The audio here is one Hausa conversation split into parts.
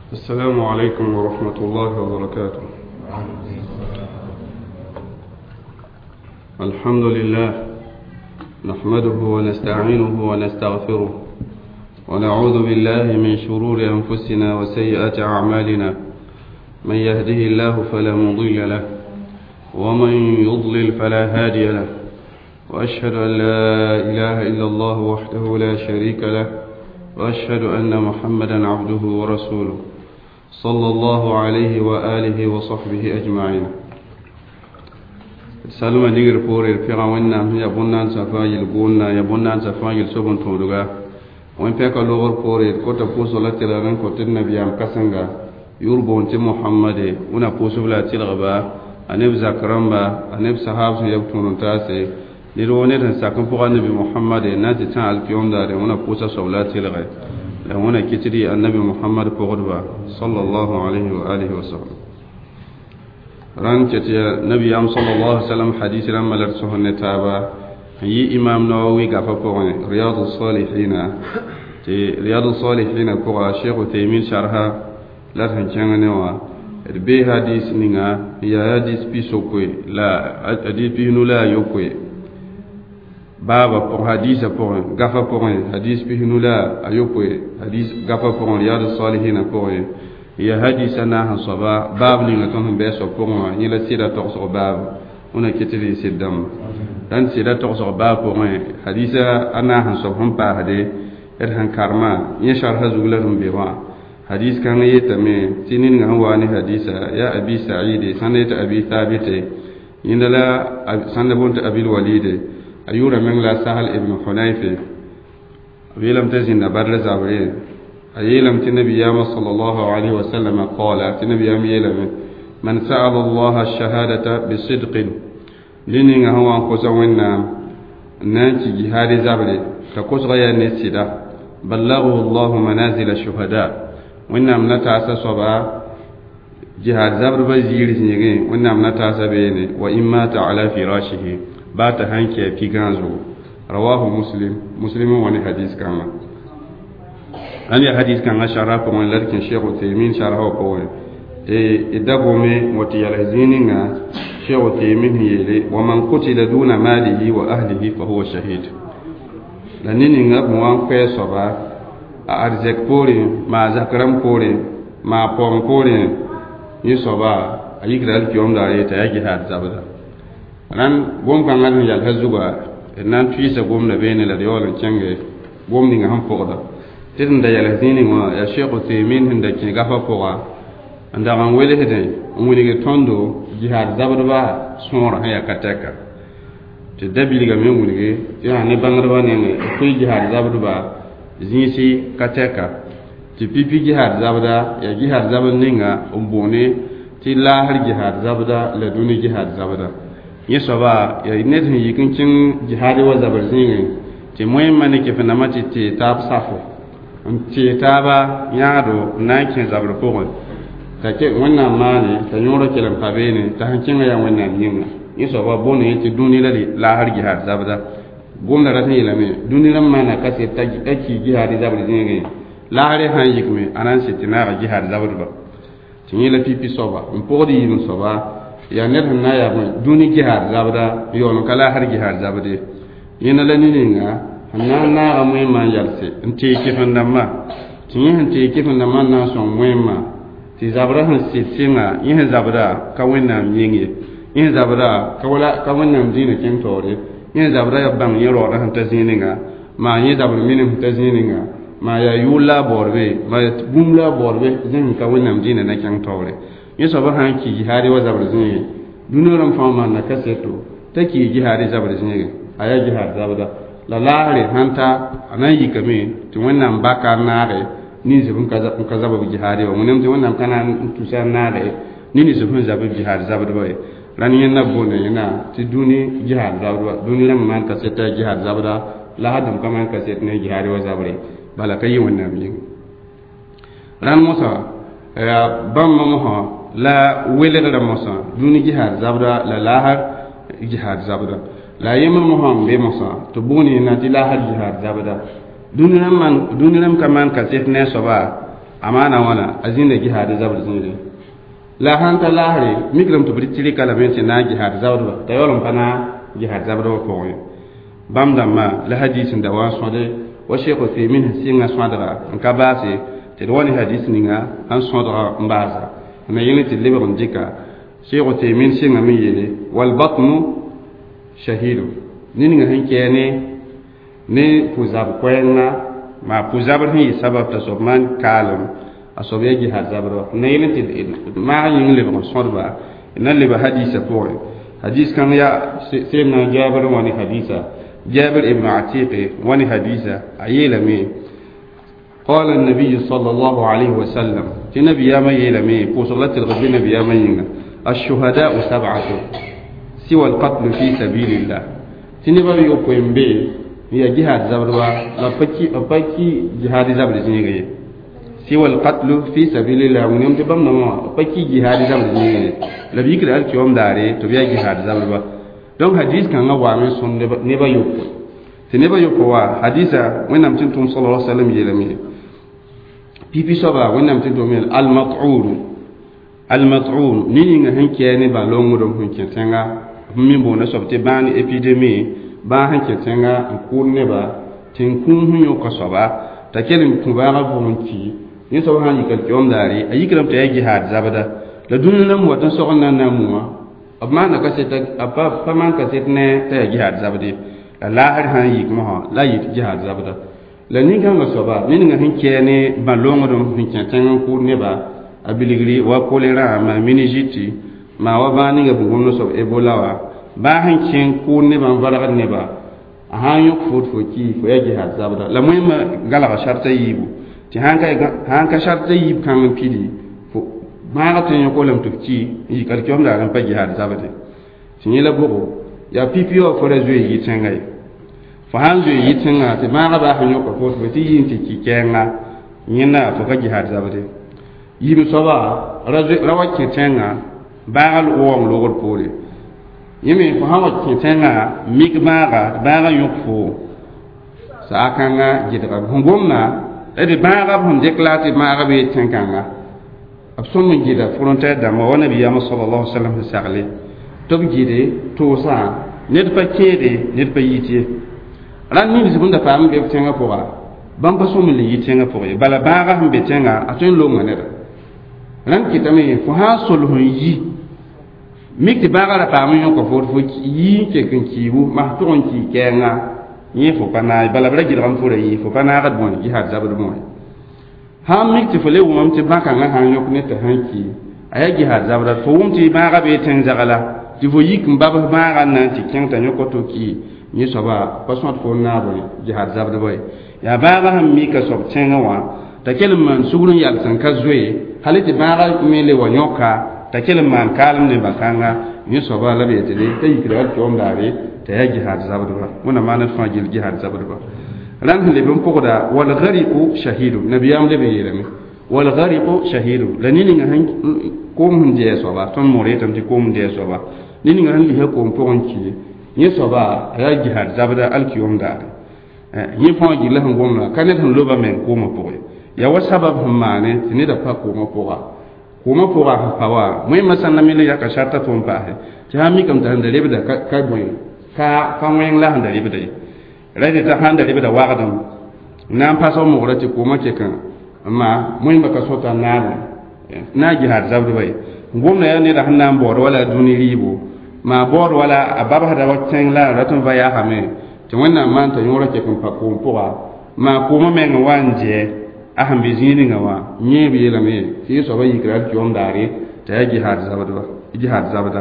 السلام عليكم ورحمة الله وبركاته. الحمد لله نحمده ونستعينه ونستغفره ونعوذ بالله من شرور أنفسنا وسيئات أعمالنا. من يهده الله فلا مضل له ومن يضلل فلا هادي له، وأشهد أن لا إله إلا الله وحده لا شريك له، وأشهد أن محمدا عبده ورسوله صلى الله عليه وآله وصحبه أجمعين. سلم نير فوري الفيراونا يبونا سفاجل بونا يبونا سفاجل سبون تودغا وين فيك لوغر فوري كوتا بوسو لا تيران كوتا النبي ام كاسنغا يوربون تي محمد ونا بوسو لا تيرغبا انب زكرمبا انب صحابه يبتون تاسي نيروني دن ساكن فوق النبي محمد ناتي تان الكيوم دار ونا بوسا سولا تيرغا لهنا كتري النبي محمد فوقدبا صلى الله عليه واله وسلم ران كتيا نبي ام صلى الله عليه وسلم حديث لما لرسوه تابا yi imam nawawi gafa pɔgɔne riyadu salihina pɔga sheikh utaymin sharha la tan changane wa be hadis ninga ya hadis pisokwe la hadis pinu la yokwe baba pour hadis pour gafa pour hadis pinu la ayokwe hadis gafa pour riyadu salihina pour ya hadis ana hasaba bab ninga ton be so pour ni la sira to so bab una kitiri sidam dan sida to so ba ko mai hadisa ana han so hum pa hade han karma ya sharh zugularun biwa hadis kan yeta me tinin ga wani hadisa ya abi sa'id sanata abi thabit indala sanabunta abi walid ayura min la sahal ibn hunayf wilam tazin barra zabri ayilam tinabi ya sallallahu alaihi wasallam qala tinabi ya yilam man sa'ala allah ash-shahadata bisidqin lini nga hawa ko zawenna nanti jihadi zabre ka ko ya ne sida balaghu Allah manazil ash-shuhada wanna amnata asasaba jihad zabre ba ziri nyege wanna amnata asabene wa imma ta'ala firashihi ba ta hanke fi ganzo rawahu muslim wani hadis kama ani hadis kan ashara ko man larkin sheikh Utaymin sharha ko idabome mutiyalazini شيخ تيمين يلي ومن قتل دون ماله وأهله فهو شهيد لأنني نعم وان كيسوبا أرزق بوري ما ذكرم بوري ما بوم بوري يسوبا أيقرأ اليوم داري تأجي هاد زبدا لأن قوم كان عندنا يالهزوبا إنن فيسا قوم نبين لديول الجنة قوم نعم فوقدا تدن دا يالهزيني يا شيخ تيمين هندك نغفا فوقا عندما نقول هذا ونيجي توندو jihad zabadba sora haya kataka te dabili ga mengunige ya ne bangarba ne ko jihad zabadba zinsi kataka te pipi jihad zabada ya jihad zabadninga umbone ti la har jihad zabada la duni jihad zabada yesoba ya ne tin yikincin jihad wa zabarzinga te moyen mane ke fana mati te tab safo te taba yado na kin zabar pogon take wannan mane ta yoro kelam kabene ta hancin ya wannan yinga yiso ba bone ti duni la har jihad zabada gomna ratan yelame duni lam mana kase taki jihad zabada zinga la har han yikme anan sitina jihad zabada ba tinyi la pipi soba mpodi yin soba ya net na ya duni jihad zabada yono kala har jihad zabada yina la ninga hanna na amwe man yarse nte kifandama tinyi nte kifandama na son mwema ti zabra han sitinga yin zabra ka wannan yinge yin zabra ka wannan dina kin tore yin zabra ya bang yin ro han tazininga ma yin zabra minin tazininga ma ya yula borbe ma ya bumla borbe zin ka wannan dina na kin tore yin sabra han ki jihadi wa zabra zinge dunoran fama na kaseto take jihadi zabra zinge aya jihad zabra la lare hanta anan yikame ti wannan baka nare ni zubin kaza babu jihadi wa munem ti wannan kana tusa na da ni zubin zabu jihad zabu boy ran yin na bonne yana ti duni jihad zabu duni lam man ka seta jihad zabu da la hadam kaman ka set ne jihadi wa zabu bala kai wannan yin ran musa ya bam mo la wele da musa duni jihad zabu da la lahar jihad zabu da la yema mo be musa to boni na ti lahar jihad zabu da duniram kaman ka set ne soba amana wana azin da jihad zabr zinre la hanta lahre mikram to britiri kala men na jihad zabr ta yolum pana jihad zabr ko bam ma la hadisin da wa sode wa sheikh Uthaymeen singa swadra ka base te woni hadis ninga an sodra mbaza na yene te lebe on dika sheikh Uthaymeen singa mi yele wal batnu shahidu nini nga hankene ne puzab kwenga ma puzab hi sabab ta sobman kalam asobe jihad zabro na yene te ma yin lebe on sodba na lebe hadisa pour hadis kan ya sayyidina Jabir wani hadisa جابر ابن عتيق وني حديثة عيلمي قال النبي صلى الله عليه وسلم تنبي يا ميلمي وصلت الغبي نبي يا مينا الشهداء 7 سوى القتل في سبيل الله تنبي يقوم به هي جهاد زبروا لا بكي جهاد زبر زنيغي سوى القتل في سبيل الله ونيم تبم نما بكي جهاد زبر زنيغي لا بيكر الكيوم داري تبيا جهاد زبروا donc hadis kan nga wa men son ne ba yoko te ne ba yoko wa hadisa wenam tintum sallallahu alaihi wasallam yelami pipi soba wenam tintum al mat'un nini nga hanke ne ba longu dum hunke tenga min bo na sobte bani epidemie ba hanke tenga ko ne ba tin kun hunyo ko soba ta kelin kubara bonti ni so han yikal jom dari ayikram ta jihad zabada la dunna mu watan so onna namuwa abmana kaseta apa paman kasetne ta jihad zabdi la har han yik mo la yit jihad zabda la ni kan soba ni nga hinkene balongo dum hinken tan ko ne ba abiligri wa kolera ma minijiti ma wa ba ni nga bugum no sob ebola wa ba hinken ko ne ba varaga ne ba han yok fot fo ki fo ya jihad zabda la moyma gala sharta yibu ti hanka sharta yib kan pidi maaga tun yo kolam tukci yi kar kyom da ran pa jihad zabate sinye la bugo ya pipio fore zo yi tengai fa han zo yi tenga te maaga ba hanyo ko fo ti yin ti ki kenga nyina fo ka jihad zabate yi mi soba rawa ki tenga baagal wong logor pole yimi fa hawa ki tenga mig baaga yukfo sa kanga jidra ngomna ede baaga hon deklate maaga be tenkanga abson mun gida frontière da ma wa nabi ya sallallahu alaihi wasallam sagle to gide to sa net pa kede net pa yiti ran ni bisbun da fam be tenga poa bam pa so mun yiti tenga poa bala baga hum be tenga atun lo ngane ran kitame fo ha sulhun yi mikti baga la fam yo ko fo yi ke kan kibu ma to on ki kenga yi fo pana bala bala gidram fo yi fo pana ga bon jihad zabul mo ha mikti fo le wum ti baka nga han yok ne ta hanki aya jihad zabra fo wum ti baga be ten zagala ti fo yik mbaba baga nan ti kenta nyoko to ki ni soba pasot fo na bo jihad zabra boy ya baga ham mi ka sob tenga wa ta kelum man sugurun yal san ka zoe haliti baga mele wa nyoka ta kelum man kalum ne bakanga ni soba la be tele tay kira to ndare ta ya jihad zabra ba muna manat fa jil jihad zabra ba ran le bum ko da wal ghariqu shahidu nabiyam le be yelami wal ghariqu shahidu lanini nga han ko mun je so ba ton more tam ti ko mun je so ba nini nga han li ko ko on ki ni so ba ya jihad zabda al kiyum da yi fon ji la ngom na kanet han loba men ko mo poe ya wa sabab hum mane tini da pa ko mo poa pa wa moy masan na mele ya ka sharta ton pa he ti ha mi kam ta hande le be da ka boy ka wen la hande le be da rade ta handa libe da wagadam nan paso mo rati ko make kan amma mun baka sota na jihad zabdu bay ngomna ya ne da hannan bor wala duni ribo ma bor wala ababa da watten la ratun vaya hame to wannan man ta yoro ke kan pakko poa ma ko mo men wanje aham bizini ngawa nyebi yela me fi so bayi krar jom dare ta jihad zabda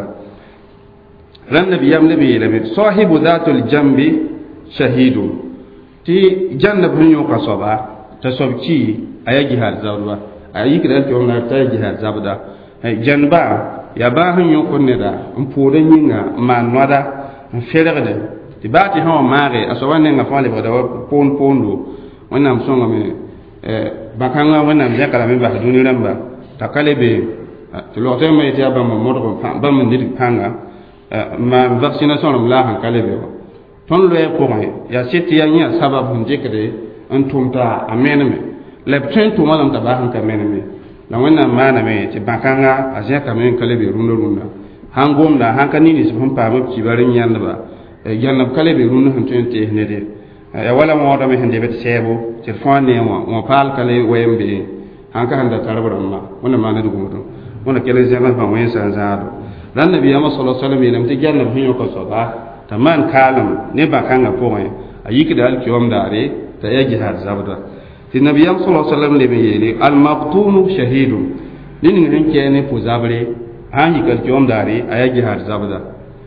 ran nabiyam nabi yela me sahibu dhatul jambi shahidu ti jannab hunyo kasoba ta sobci aya jihad zawba ayi kidal to na ta jihad zabda janba ya ba hunyo konneda mpude nyinga manwada ferede ti bati hawa mare asowane nga fale bada pondo wannan songa me bakanga wannan ya kala me ba duni ramba takalebe to lo te me ti aba mo modo ba mo ndir panga ma vaccination la han kalebe ton lo e ko ya seti ya nya sababu ndikre an tumta amenme la tun to malam ta ba han ka menme la wannan mana me ti bakanga azya ka men kale be runda hangom da hankani ni sun pa mu kibarin yanda ba yanna kale be runda han tun te ne de ya wala mo da me hande bet sebo ti fone mo pal kale wembe hanka handa tarabara ma wannan ma na dugu mutum wannan kele zema ba wayan san zaado dan nabi ya sallallahu alaihi wasallam ne mti janna hin ko so ba taman kalam ne ba kan ga point ayiki da alkiwam dare ta ya jihad zabda ti nabi ya sallallahu alaihi wasallam ne be yele al maqtum shahidun nin hin ke ne pu zabre han yi kalkiwam dare aya jihad zabda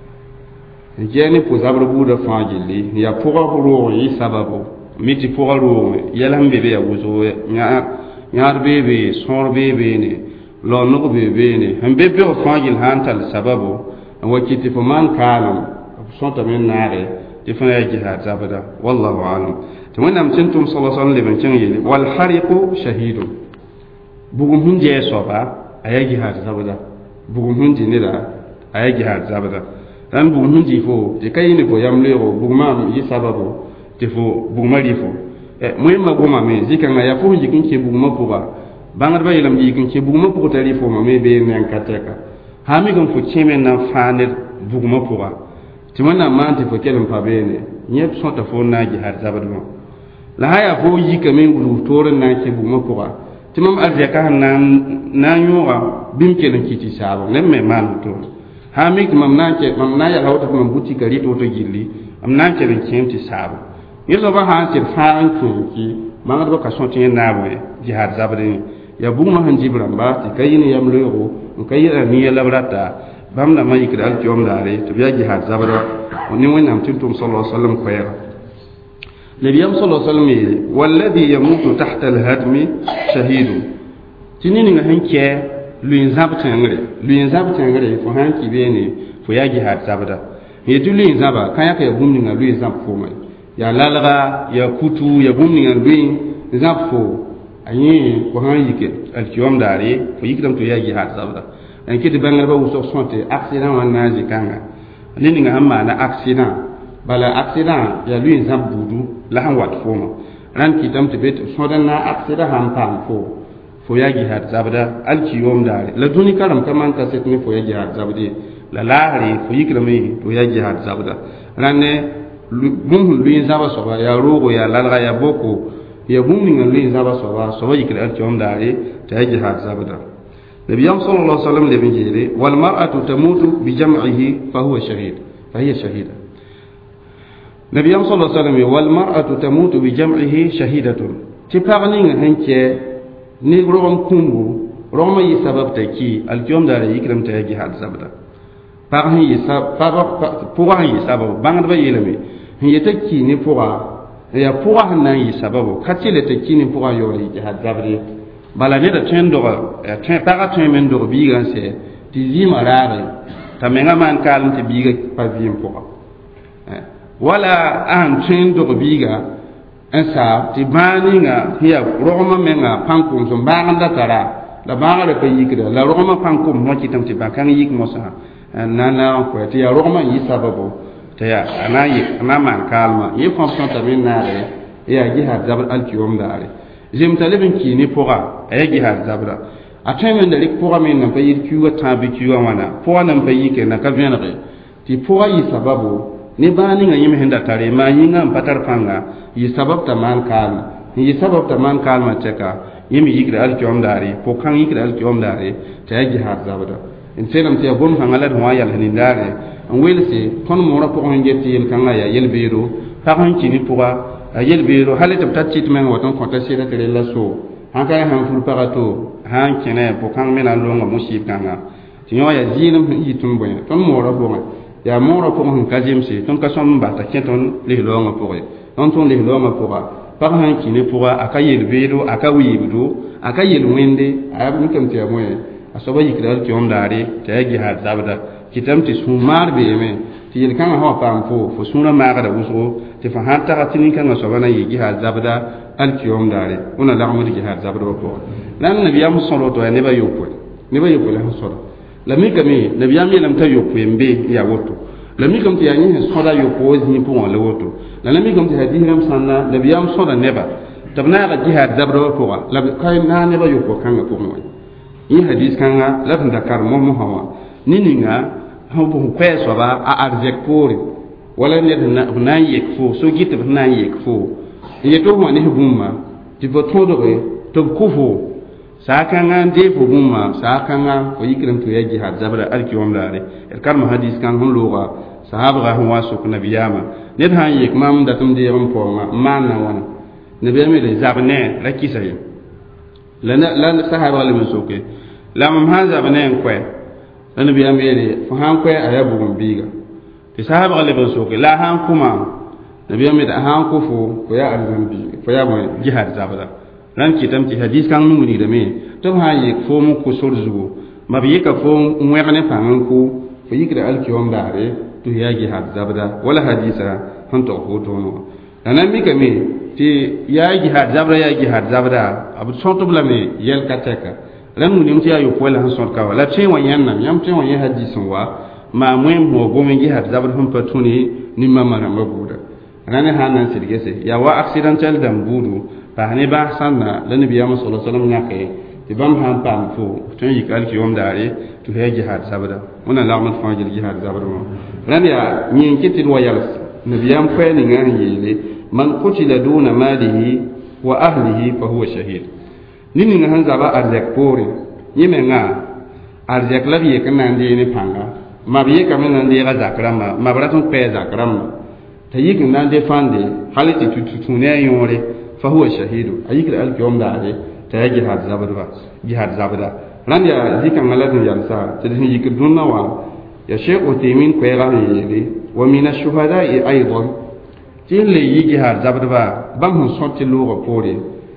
je ne pu zabre bu da fajili ya puga huro yi sababu miti puga ro yalam be be ya wuzo ñaar bebe sor bebe ne lo no bebe ne han bebe o fangil hantal sababu wakiti fo man kalam sonta men naare ti fa jihad zabada wallahu alam to wannan tintum sallallahu alaihi wasallam cin yeli wal hariqu shahidun bugum hunje soba aya jihad zabada bugum hunje ne da aya jihad zabada dan bugum hunje fo te kayini ko yamlero buguma yi sababu te fo bugumari fo muhimma goma me zikanga ya fu jikin ke buguma puga bangar ba yilam jikin ke buguma puga tari fo ma me be men kateka ha mi gam fu chemen na fanir buguma puga timana mante fo kelam pa bene nyep sonta fo na ji har zabadmo la haya fo yika men wulu toren na ke buguma puga timam arzeka na nyora bim kelan kiti sabo lemme man to ha mi mam na ya hawta mam buti kari to gilli am na ke ben kenti sabo yeso ba han tir faan ki mangado ka sonti na boye jihad zabrin ya bugma han jibramba ti kayini yam lego kayira ni ya labrata bamna mai kida al jom dare to biya jihad zabra woni wonam tintum sallallahu alaihi wasallam ko yara nabiyam sallallahu alaihi wasallam walladhi yamutu tahta al hadmi shahidu tinini nga hanke luin zabtengre fo hanki bene fo ya jihad zabra yetu luin zaba kan ya ka bumni nga luin zab fo mai ya lalga ya kutu ya gumni ngan duin zapfo ayi ko han yike alkiyom dare ko yikdam to ya jihad zabda en kiti bangal ba wuso sonte accident wan naji kanga nini nga amma na accident bala accident ya luin zabbudu la han wat fo mo ran kitam te bet sodan na accident han pam fo ya jihad zabda alkiyom dare la duni karam kaman ka setni fo ya jihad zabdi la lahari fo yikdam to ya jihad zabda ranne bumhul luin zaba soba ya rogo ya lalga ya boko ya bumni ngal luin zaba soba yikra al jom dare ta jihad zabada nabiyam sallallahu alaihi wasallam le binjiri wal mar'atu tamutu bi jam'ihi fa huwa shahid fa hiya shahida nabiyam sallallahu alaihi wasallam wal mar'atu tamutu bi jam'ihi shahidatun ti parni hanke ni rom kumbu roma yi sabab ta ki al jom dare yikram ta jihad zabada parni yi sabab pour yi sabab bangad ba yelame yeta kini puga ya puga hanan yi sababu katile te kini puga yori jihad zabri bala ne da tendo ten para ten men do bigan se ti zima rare ta menga man kalm te biga pa vim puga wala an tendo biga ensa ti baninga hiya roma menga pankum so banganda tara la bangada pe yikra la roma pankum mo kitam ti bakan yik mosa nana ko ti ya roma yi sababu taya ana man kalma yi fonction tamin nare ya jihad zabr alkiyom dare jem talibin ki ni poga ya jihad zabra atmen da lik poga min nan payir kiwa tabi kiwa wana poga nan payi ke na ka venre ti poga yi sababu ni bani nga yimi henda tare ma yinga patar panga yi sabab ta man kalma yi sabab ta man kalma teka yimi yikra alkiyom dare po kan yikra alkiyom dare ta ya jihad zabra in senam ti abum hangalat wa yal hanin dare en welse ton mo rapo on jetti el kanga ya yel beero ta han kini puga yel beero halata tatti men waton ko ta sira tere la so han kay han ful parato han kene po kan mena longa musib kanga ti nyo ya zinam yi tum boy ton mo rapo ya mo rapo on kazim se ton ka som ba ta keton le longa po ton ton le longa po pa han kini puga aka yel beero aka wibudo aka yel wende ayab ni kam ti amoye asoba yikral ki on dare ta yagi ha zabda kitamti sumar be me ti yel kan ha pam fo sura ma ga da uso ti fa hatta ka tin kan so bana yi ha zabda al kiyom dare una la amudi ki ha zabda ko nan nabiyam sallallahu alaihi wa sallam ne ba yoko la sura la mi kami nabiyam lam ta yoko mbe ya woto la mi kam ti yani soda yoko zni po la woto la mi kam ti hadiram sanna nabiyam soda neba tabna ga jihad zabra ko la kay na ne ba yuko kanga ko mo yi hadis kanga la tun dakar mo mo hawa nininga ha bu ko so ba a arjek pori wala ne na yek fo so git na yek fo ye to mo ne bumma ti bo to do to kufo sakanga de fo bumma sakanga ko yikram to ya jihad zabra alki wamdare el karma hadis kan hon loga sahaba ga hon wasu nabiyama ne han yek mam datum de ram po ma na wana nabiyama le zabne la kisay la sahaba le musoke la mam ha zabne ko la nabiyama le fo han ko ayabu gumbiga ti sahaba le musoke la han kuma nabiyama da han ko fo ya alzambi fo ya mo jihad zabra ran kitam ti hadis kan nu ni da me to ha yi fo mu ko sorzugo ma bi ka fo ngwerne pangan ko fo yikra alkiyom dare to ya jihad zabra wala hadisa han to ho to no anan mi ka me ti ya jihad zabra abu son to bla me yel kateka ran mu ni ti ayo ko la han son ka wala tin wa yan nam yam tin wa yan hadisin wa ma mwen mo go me jihad zabra hum patuni ni mama na mabuda anan hanan sirgese ya wa accidental dam budu fa ne ba sanna la nabi sallallahu alaihi wasallam yake ti bam han pam fo tun yi kalki yom dare to he jihad sabada wannan la'amat fa jihad sabada mo ran ya nyin kitin wa yals nabi yam fa ni ngan yele man qutila duna malihi wa ahlihi fa huwa shahid nini ngan zaba arzek pore yime nga arzek labi kan nan de ni panga ma biye kam nan de ga zakrama ma baratun pe zakrama tayi nan de fande haliti tutune yore فهو شهيد أيك الألف يوم داره تيجي هاد زبدة جهاد زبدة ران يا ذيك ملذ يرسا تدهن يكدون نوا يا شيخ وتيمين كيران يلي ومن الشهداء أيضا تيلي يجي هاد زبدة بام صوت اللغة فوري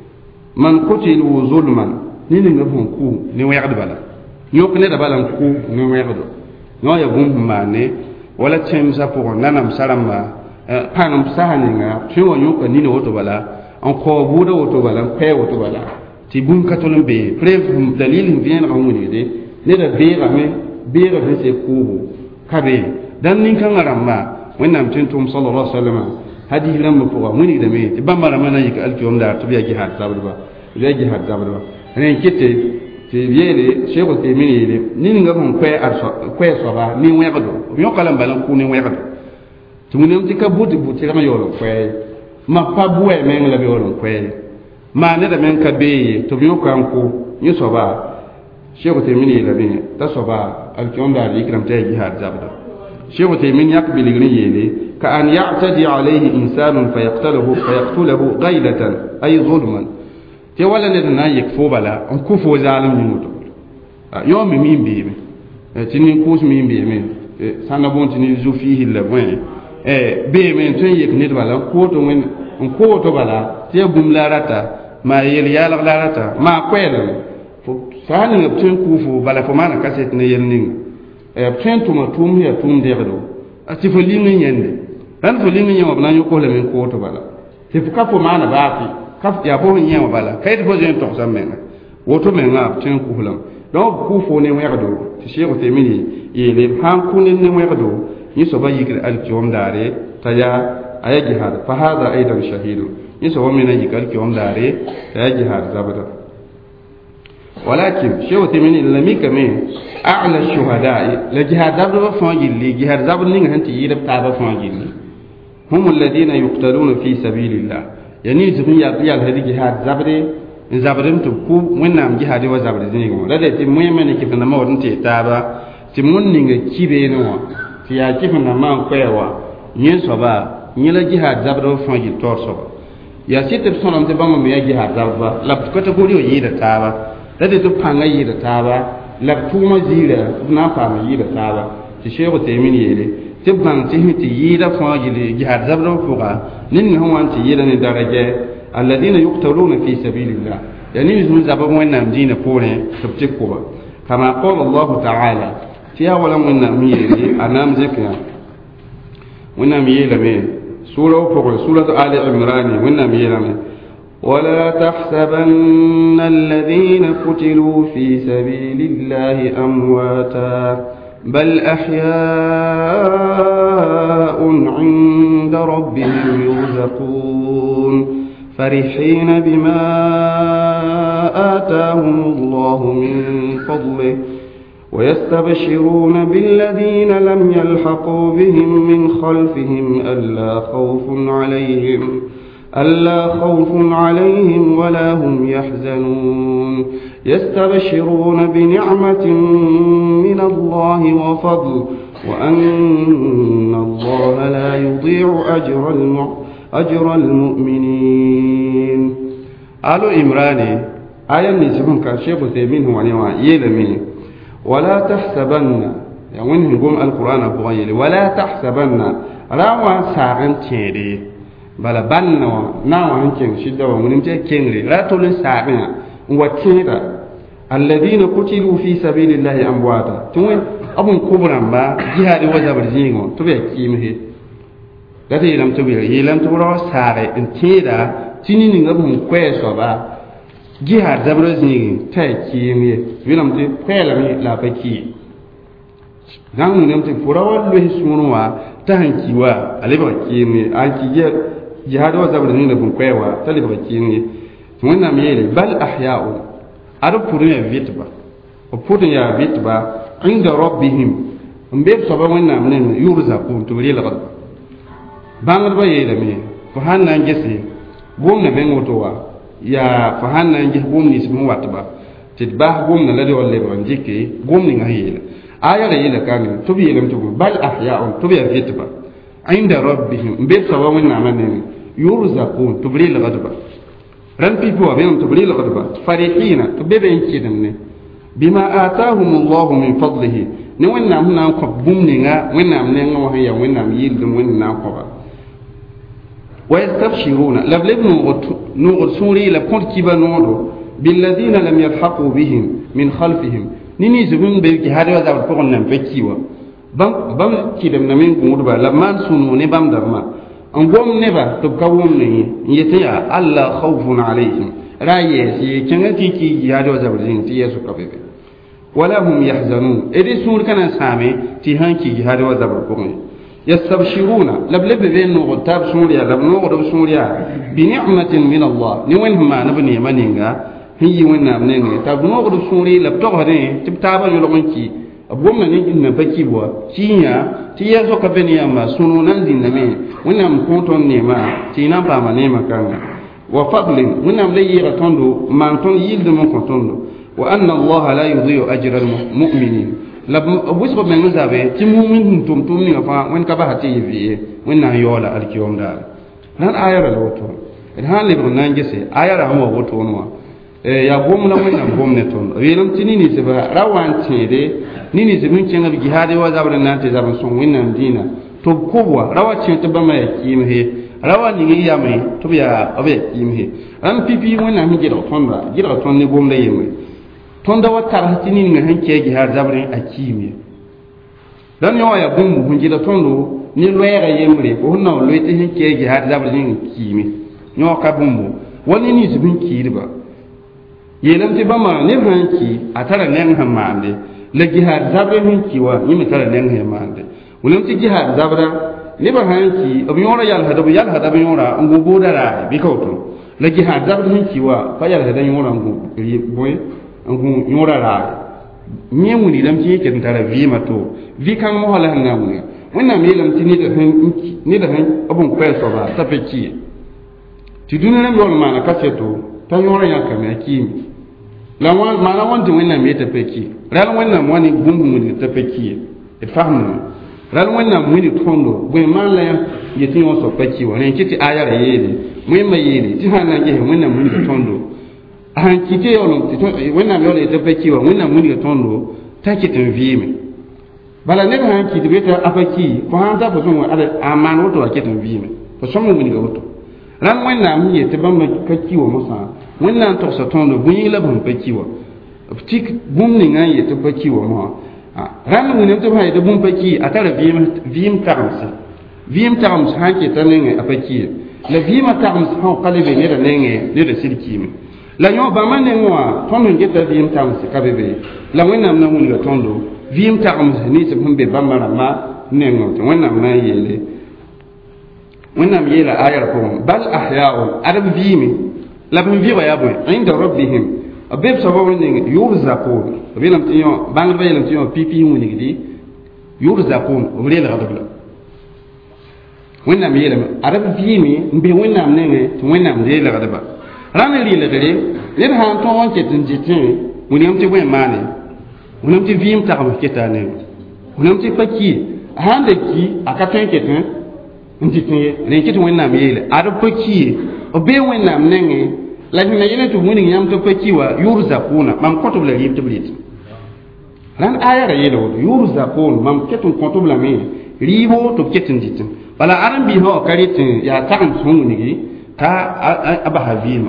من قتلوا ظلما نين نفهم كو نويرد بلا يوكني دبلا كو نويرد نو يبون ماني ولا تشمسا فور نانم سلام pangam sahaninga tiwo nyuka nini woto bala en ko buda woto bala pe woto bala ti bun katolum be preuve dalil vient en woni de ne da be ga se kubu kabe dan nin kan aramma wannan tintum sallallahu alaihi wasallam hadi ram ko woni da me ti bambara mana yika alkiyom da to biya jihad sabba biya jihad sabba ren kitte ti yele shego te minile nini ngam ko so ba ni wegdo yo kala balan ku ni wegdo tumunem tika buti kama yolo kwe ma pa buwe men la yolo kwe ma ne da men ka be to biyo kan ko ni so ba shego te mini la be ta so ba al kionda li ikram ta jihad zabda shego te min yakbil gni yele ka an ya'tadi alayhi insanun fayaqtuluhu ghailatan ay zulman te wala ne na yakfo bala on ku fo zalim ni muto yo mi be tinin kus mi be sana bon tinin zu fihi la bon be men tun yek nit bala ko to men ko to bala te bum la rata ma yel yala la rata ma kwel fo sani tun ku fu bala fo mana kaset ne yel ning tun to ma tum ya tum de do ati fo lingi nyende ran fo lingi nyama bana yo ko le men ko to bala te fu ka fo mana ba fi ka ya fo nyama bala kay fo jen to samena woto men ngap tun ku hulam donc ku fo ne werdo ti shego te mini yele han kunin ne werdo يسوى يقرأ الكيوم داري تيا أي جهاد فهذا أيضا شهيد يسوى من يقرأ الكيوم داري تيا جهاد زبدا ولكن شو تمني لمي كمين أعلى الشهداء لجهاد زبدا فانجلي جهاد زبدا نين هنتي يرب تابا فانجلي هم الذين يقتلون في سبيل الله يعني زمن يا هذه جهاد زبدا زبدا تبكو وين نام جهاد وزبدا زينيكم لا ده تموي من كيف نما ورنتي تابا تمون نينغ كيبينوا ti ya kifin na man kwewa yin so ba yin la jihad zabra fon ji tor so ya sitte sonam te bama me ya jihad zabra la ko ta gori yi da taba da de to panga yi da taba la tuma jira na fa ma yi da taba ti shehu te min yele ti ban ti mi ti yi da fon ji jihad zabra fuqa nin ni hon ti yi da ni daraje alladina yuqtaluna fi sabilillah yani yuzun zabra wannan dina pore tabti ko ba kama qala Allah ta'ala tiya wala munna miyeli anam zikya munna miyela me sura ali imran munna miyela me ولا تحسبن الذين قتلوا في سبيل الله أمواتا بل أحياء عند ربهم يرزقون فرحين بما آتاهم الله من فضله ويستبشرون بالذين لم يلحقوا بهم من خلفهم ألا خوف عليهم ولا هم يحزنون يستبشرون بنعمة من الله وفضل وأن الله لا يضيع أجر المؤمنين. آل إمران آية نسبهم كشيخ ثمين هو يلمي ولا تحسبن يعني نقول القرآن بغير ولا تحسبن راوا ساغن تيري بلا بانوا ناوا هنكين شدة ونمتى كينري لا تولن ساغن وتيرا الذين قتلوا في سبيل الله أمواتا توين أبون كبرا با جهاد وزبر زينو تبع كيمه لا تيلم تبع يلم تبع ساغن تيرا تنين نغبون كويسوا با jihad zabra zini ta kiyemi wilam te kwela mi la baki dan mun te furawa lo hismunwa ta hankiwa aleba kiyemi an ki jihad wa zabra zini bun kwewa ta leba kiyemi mun na mele bal ahya'u adu purin vitba o purin ya vitba inda rabbihim mbe soba wannan mun yurzaqun to ri la bangar ba yele mi ko hanna ngese gomna ben wotowa ya fahanna ngi gomni simu watba tidba gomna la de wolle ban jike gomni nga yela aya la yela kan to bi yelam to bal ahya'un to bi vitba inda rabbihim be sawa wanna manen yurzaqun to bi la gadba ran pipo be to bi la gadba farihina to be ben kidamne bima atahum Allah min fadlihi ni wanna huna ko bumni nga wanna amne nga wa ya wanna yildum wanna ko ba ويستبشرون لبلب نور سوري لكنت كيبا نورو بالذين لم يلحقوا بهم من خلفهم نيني زبون بيكي هذا وذا بقول نم بكيوا بام كيدم نمين غودبا لما سنو ني بام درما ان غوم نبا تبكوم ني يتيا الله خوف عليهم رايي سي كنتي كي هذا وذا برين تي يسو كبيبي ولا هم يحزنون ادي سور كان سامي تي هانكي هذا وذا بقول يستبشرون لبلب بين غتاب سوريا لبنو غدب سوريا بنعمة من الله نوين ما نبني منينغا هي وين نامنينغا تبنو غدب سوريا لبتوغري تبتابا يلغنكي أبوما نيجي نبكي بوا تيا تيا زوكا بنيا ما سنو ننزل نمي وين نام كونتون نيما تينا باما نيما كان وفضل وين نام لي يغتوندو ما نتون يلد من كونتوندو وأن الله لا يضيع أجر المؤمنين la busba men zabe ti mu'min tum ni fa wen ka ba hati yi wen na yola alkiyom dal nan ayara la woto han le nan gese ayara mo woto no ya gomna wen na gomne ton wilam tinini se ba rawan tede nini se mun cenga jihadi wa zabra nan te zabra son wen nan dina to kubwa rawa ce to ba mai kimhe rawa ni ya mai to ya obe kimhe an pipi wen na mi gira ton ni gomda yeme tonda watar hatini nga hanke gi har zabrin akimi dan yo ya bumbu hunjida tondo ni loyega yemre ko hunna loyte hanke gi har zabrin kimi nyo ka bumbu woni ni zubin kirba yelam ti bama ne hanki atara nen hamande le gi har zabrin hanki wa ni mi tara nen hamande wulam ti gi har zabra ne ba hanki abiyora yal hadabu yora ngo bodara bi kawto le gi har zabrin hanki wa fa yal hadabu yora ngo boy ngu nyora nye muni lam ci ke tara vi mato vi kan mo hala nga muni wannan me lam ti ni da han abun kweso ba ta feki ti dunna mi wal mana kaseto ta nyora ya ka me kimi la wan mana wan ti wannan me ta feki ran wannan wani gungu muni ta feki e fahmu ran wannan muni tondo bu man la yeti on so feki wani kiti ayara yeli mu ma yeli ti hanan ge wannan muni tondo han kite yolo wonna mi yolo tafaki wa wonna mun ga tondo take tan vime bala ne han kite beta afaki ko han ta fason wa ada amana wato ake tan vime to son mun ga wato ran wonna mun ye te bamba kaki wa musa wonna to sa tondo bunyi la bun paki wa tik bum ni ngan ye te paki wa mo ran mun ne to ha ye bun paki atara vime taramsa han ke tan ne afaki la vime taramsa ha qalbe ne da ne da sirki la nyo ba manen wa tondo ngeta vim tam se kabebe la wena na mun ga tondo vim tam ni se bambe bambara ma nengo to wena na yele wẽnnaam yeela ayar pʋgẽ bal ahya'un adab vɩɩme la b n vɩga yaa bõe inda rabbihim b be b soaba wẽnning yurzaqun b yeelame tɩ yõ bãngdbã yeelame tɩ yõ pipi wilgdi yurzaqun b reelgd b la wẽnnaam yeelame adab vɩɩme n be wẽnnaam nengẽ tɩ wẽnnaam reelgdba rãnd rɩɩlgre ned sã n tõog n ket n dɩtẽ wẽnem tɩ bõe maane wẽnem tɩ vɩɩm tagm keta a nengẽ wẽnem tɩ pa kie sãn da ki a ka tõe n ket n dɩtẽ ye rẽ ket wẽnnaam yeele ad pa kie b bee wẽnnaam nengẽ la sẽn na yẽle tɩ b wing yãmb tɩ pa ki wa yurzaquna mam kõt b la rɩɩb tɩ b rɩt rãnd aya ra yeela woto yurzaqun mam ket n kõt b lame rɩɩbo tɩ b ket n dɩtẽ bala ãdem-biisã wã ka rɩt yaa tagem sẽn wingi t'a a basa vɩɩmã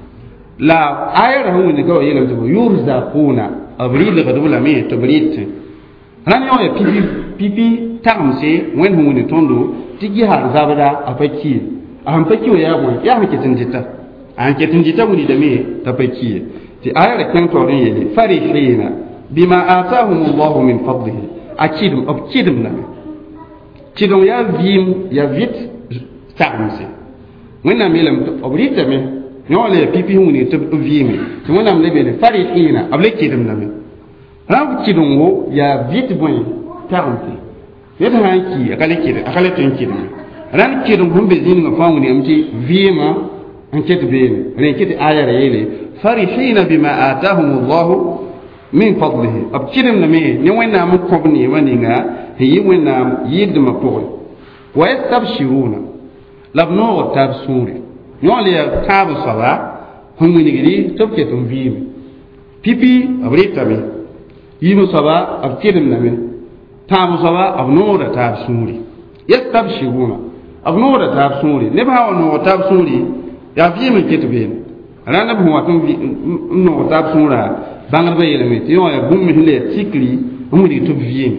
la aya ra sẽn wing ka wa yeelame tɩ yurzaquna b rɩɩlgd b lame tɩ b rɩtẽ rãnd yõ ya pipi tagemse wẽnd sẽn wing tõndo tɩ gisar zabda a pa kie a sẽn pa ki wa yaa bõe yaa sẽn ket n dɩta a sẽn ket n dɩta wilgdame t'a pa kie tɩ aya ra kẽng taoor n yeele farihina bima atahum allahu min fadlihi a kɩdem b kɩdem lame kɩdem yaa vɩɩm yaa vɩt tagemse wẽnnaam yeelame tɩ b rɩtame yõ la ya pipi sẽn wing tɩ b vɩɩme tɩ wẽnnaam la beele farihina b la kɩdem lame rãmb kɩdem wo yaa vɩt bõe tagemse yẽ tɩ sã n ki a ka le tõe n kɩdme rãnd kɩdem sẽn be zĩnigã fãa wingame tɩ vɩɩmã n ket beene rẽ ket aya ra yeele farihina bima atahum allahu min fadlihi b kɩdemdame ne wẽnnaam n kõb neemã ninga sẽn yɩ wẽnnaam yɩɩdmã pʋgẽ wa yastabshiruna la b noogd taab sũure yõ le yaa tãab soaba sẽn wingdi tɩ b ket n vɩɩme pipi b rɩtame yiim soaba b kɩdemdame tãab soaba b noogda taab sũure yastabshiruna b noogda taab sũure neb sã wa noog taab sũure yaa vɩɩm n ket beene rãnd b sẽn wat n noog taab sũurã bãngdbã yeelame tɩ yõ yaa bũmb sẽn la yaa tikri n wilg tɩ b vɩɩme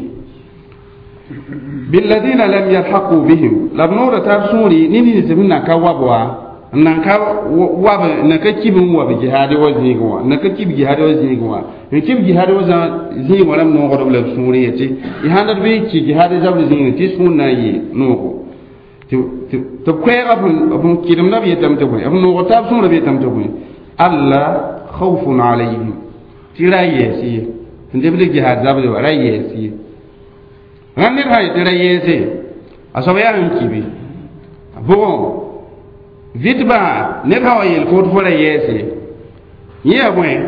billadina lam yalhaqu bihim la b noogda taab sũure ne nins b nan ka wab wa n nan ka wab nan ka kib n wab jihaade wa zĩigẽ wã nan ka kib jihaade wa zĩigẽ wã n kib jihaade wa zĩigẽ wã rãmb noogd b la b sũurẽ ye tɩ y sãn dat bɩ ki jihaade zabd zĩigẽ tɩ sũur na n yɩ noogo tɩ b koɛɛga b kɩdemda b yetame tɩ bõe b noog taab sũurã b yetame tɩ bõe alla khawfun alayhim tɩ ra yɛɛs ye sẽn debd jihaad zabde wa ra yɛɛs ye rãnd ned sã n yetɩ ra yɛɛse a soab yaa sẽn kibe bʋgõ vɩtbã ned sã wa yeel koot fo ra yɛɛse yẽ yaa bõe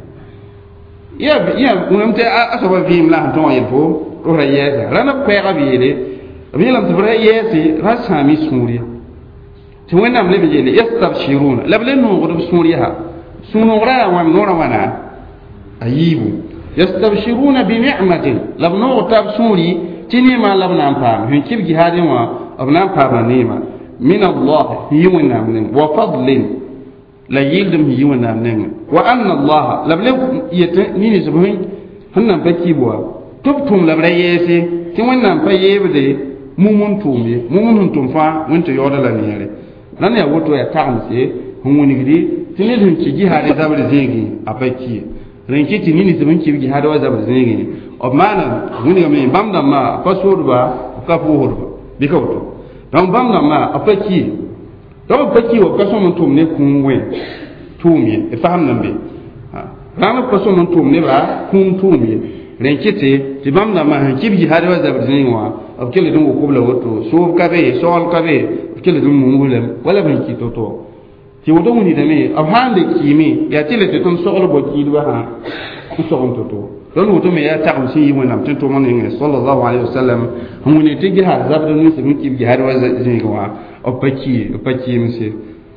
wẽm tɩ a soaba vɩɩm la sẽn tõog yel fo ra yɛɛsa rãnd b koɛɛga b yeele b yeelame tɩ b ra yɛɛse ra sãami sũur ye tɩ wẽnnaam leb n yeele yastabshiruna la b le noogd b sũur yaa sũ-noogrã yaa wãm noorã wãna a yiibu yastabshiruna binicmatin la b noog tab sũuri tɩ neemã la b na n paam sẽn kɩb gihaadẽ wã b na n paama neemã min allah sẽn yi wẽnnaam neng wa fadlin la yɩɩldem sẽn yi wẽnnaam nengẽ wa anna allaha la b le yetɩ ninsb sẽn nan pa kib wa tɩ b tʋm la b ra yɛɛse tɩ wẽnnaam pa yeebde mum n tʋʋm ye mum sẽn tʋm fãa wẽn tɩ yaooda la neere rãnd yaa woto yaa tagemse sẽn wingdi tɩ ned sẽn ki gihaadẽ zabd zĩigẽ a pa kie rẽn kɩ tɩ ninsb n kib gihaadẽ wa zabd zĩigẽ b maana wingame bãmb dãmbã a pa soodba b ka pʋʋsdba bɩ ka woto donc bãmb dãmbã a pa kie donc b pa kie wa b ka sõm n tʋʋm ne kũum wẽ tʋʋm ye d fasem nan be rãmb b pa sõm n tʋʋm nebã kũum tʋʋm ye rẽn kɩte tɩ bãmb dãmbã sẽn kib gihaadẽ wa zabd zĩigẽ wã b kell d n wʋkb la woto soob ka be sogl ka be b kell d n mum wilem wala b sẽn ki to-to tɩ woto wingdame b sãn de kiime yaa tɩ le tɩ tõnd sogl bo-kiidbã sã n sog n to-to tõnd woto me yaa tagem sẽn yi wẽnnaam tɩ tʋm nengẽ sallallahu alayhi wa sallam n wing tɩ gihaad zabd ninsb n kib gihaad wa zĩigẽ wã b pa kiimse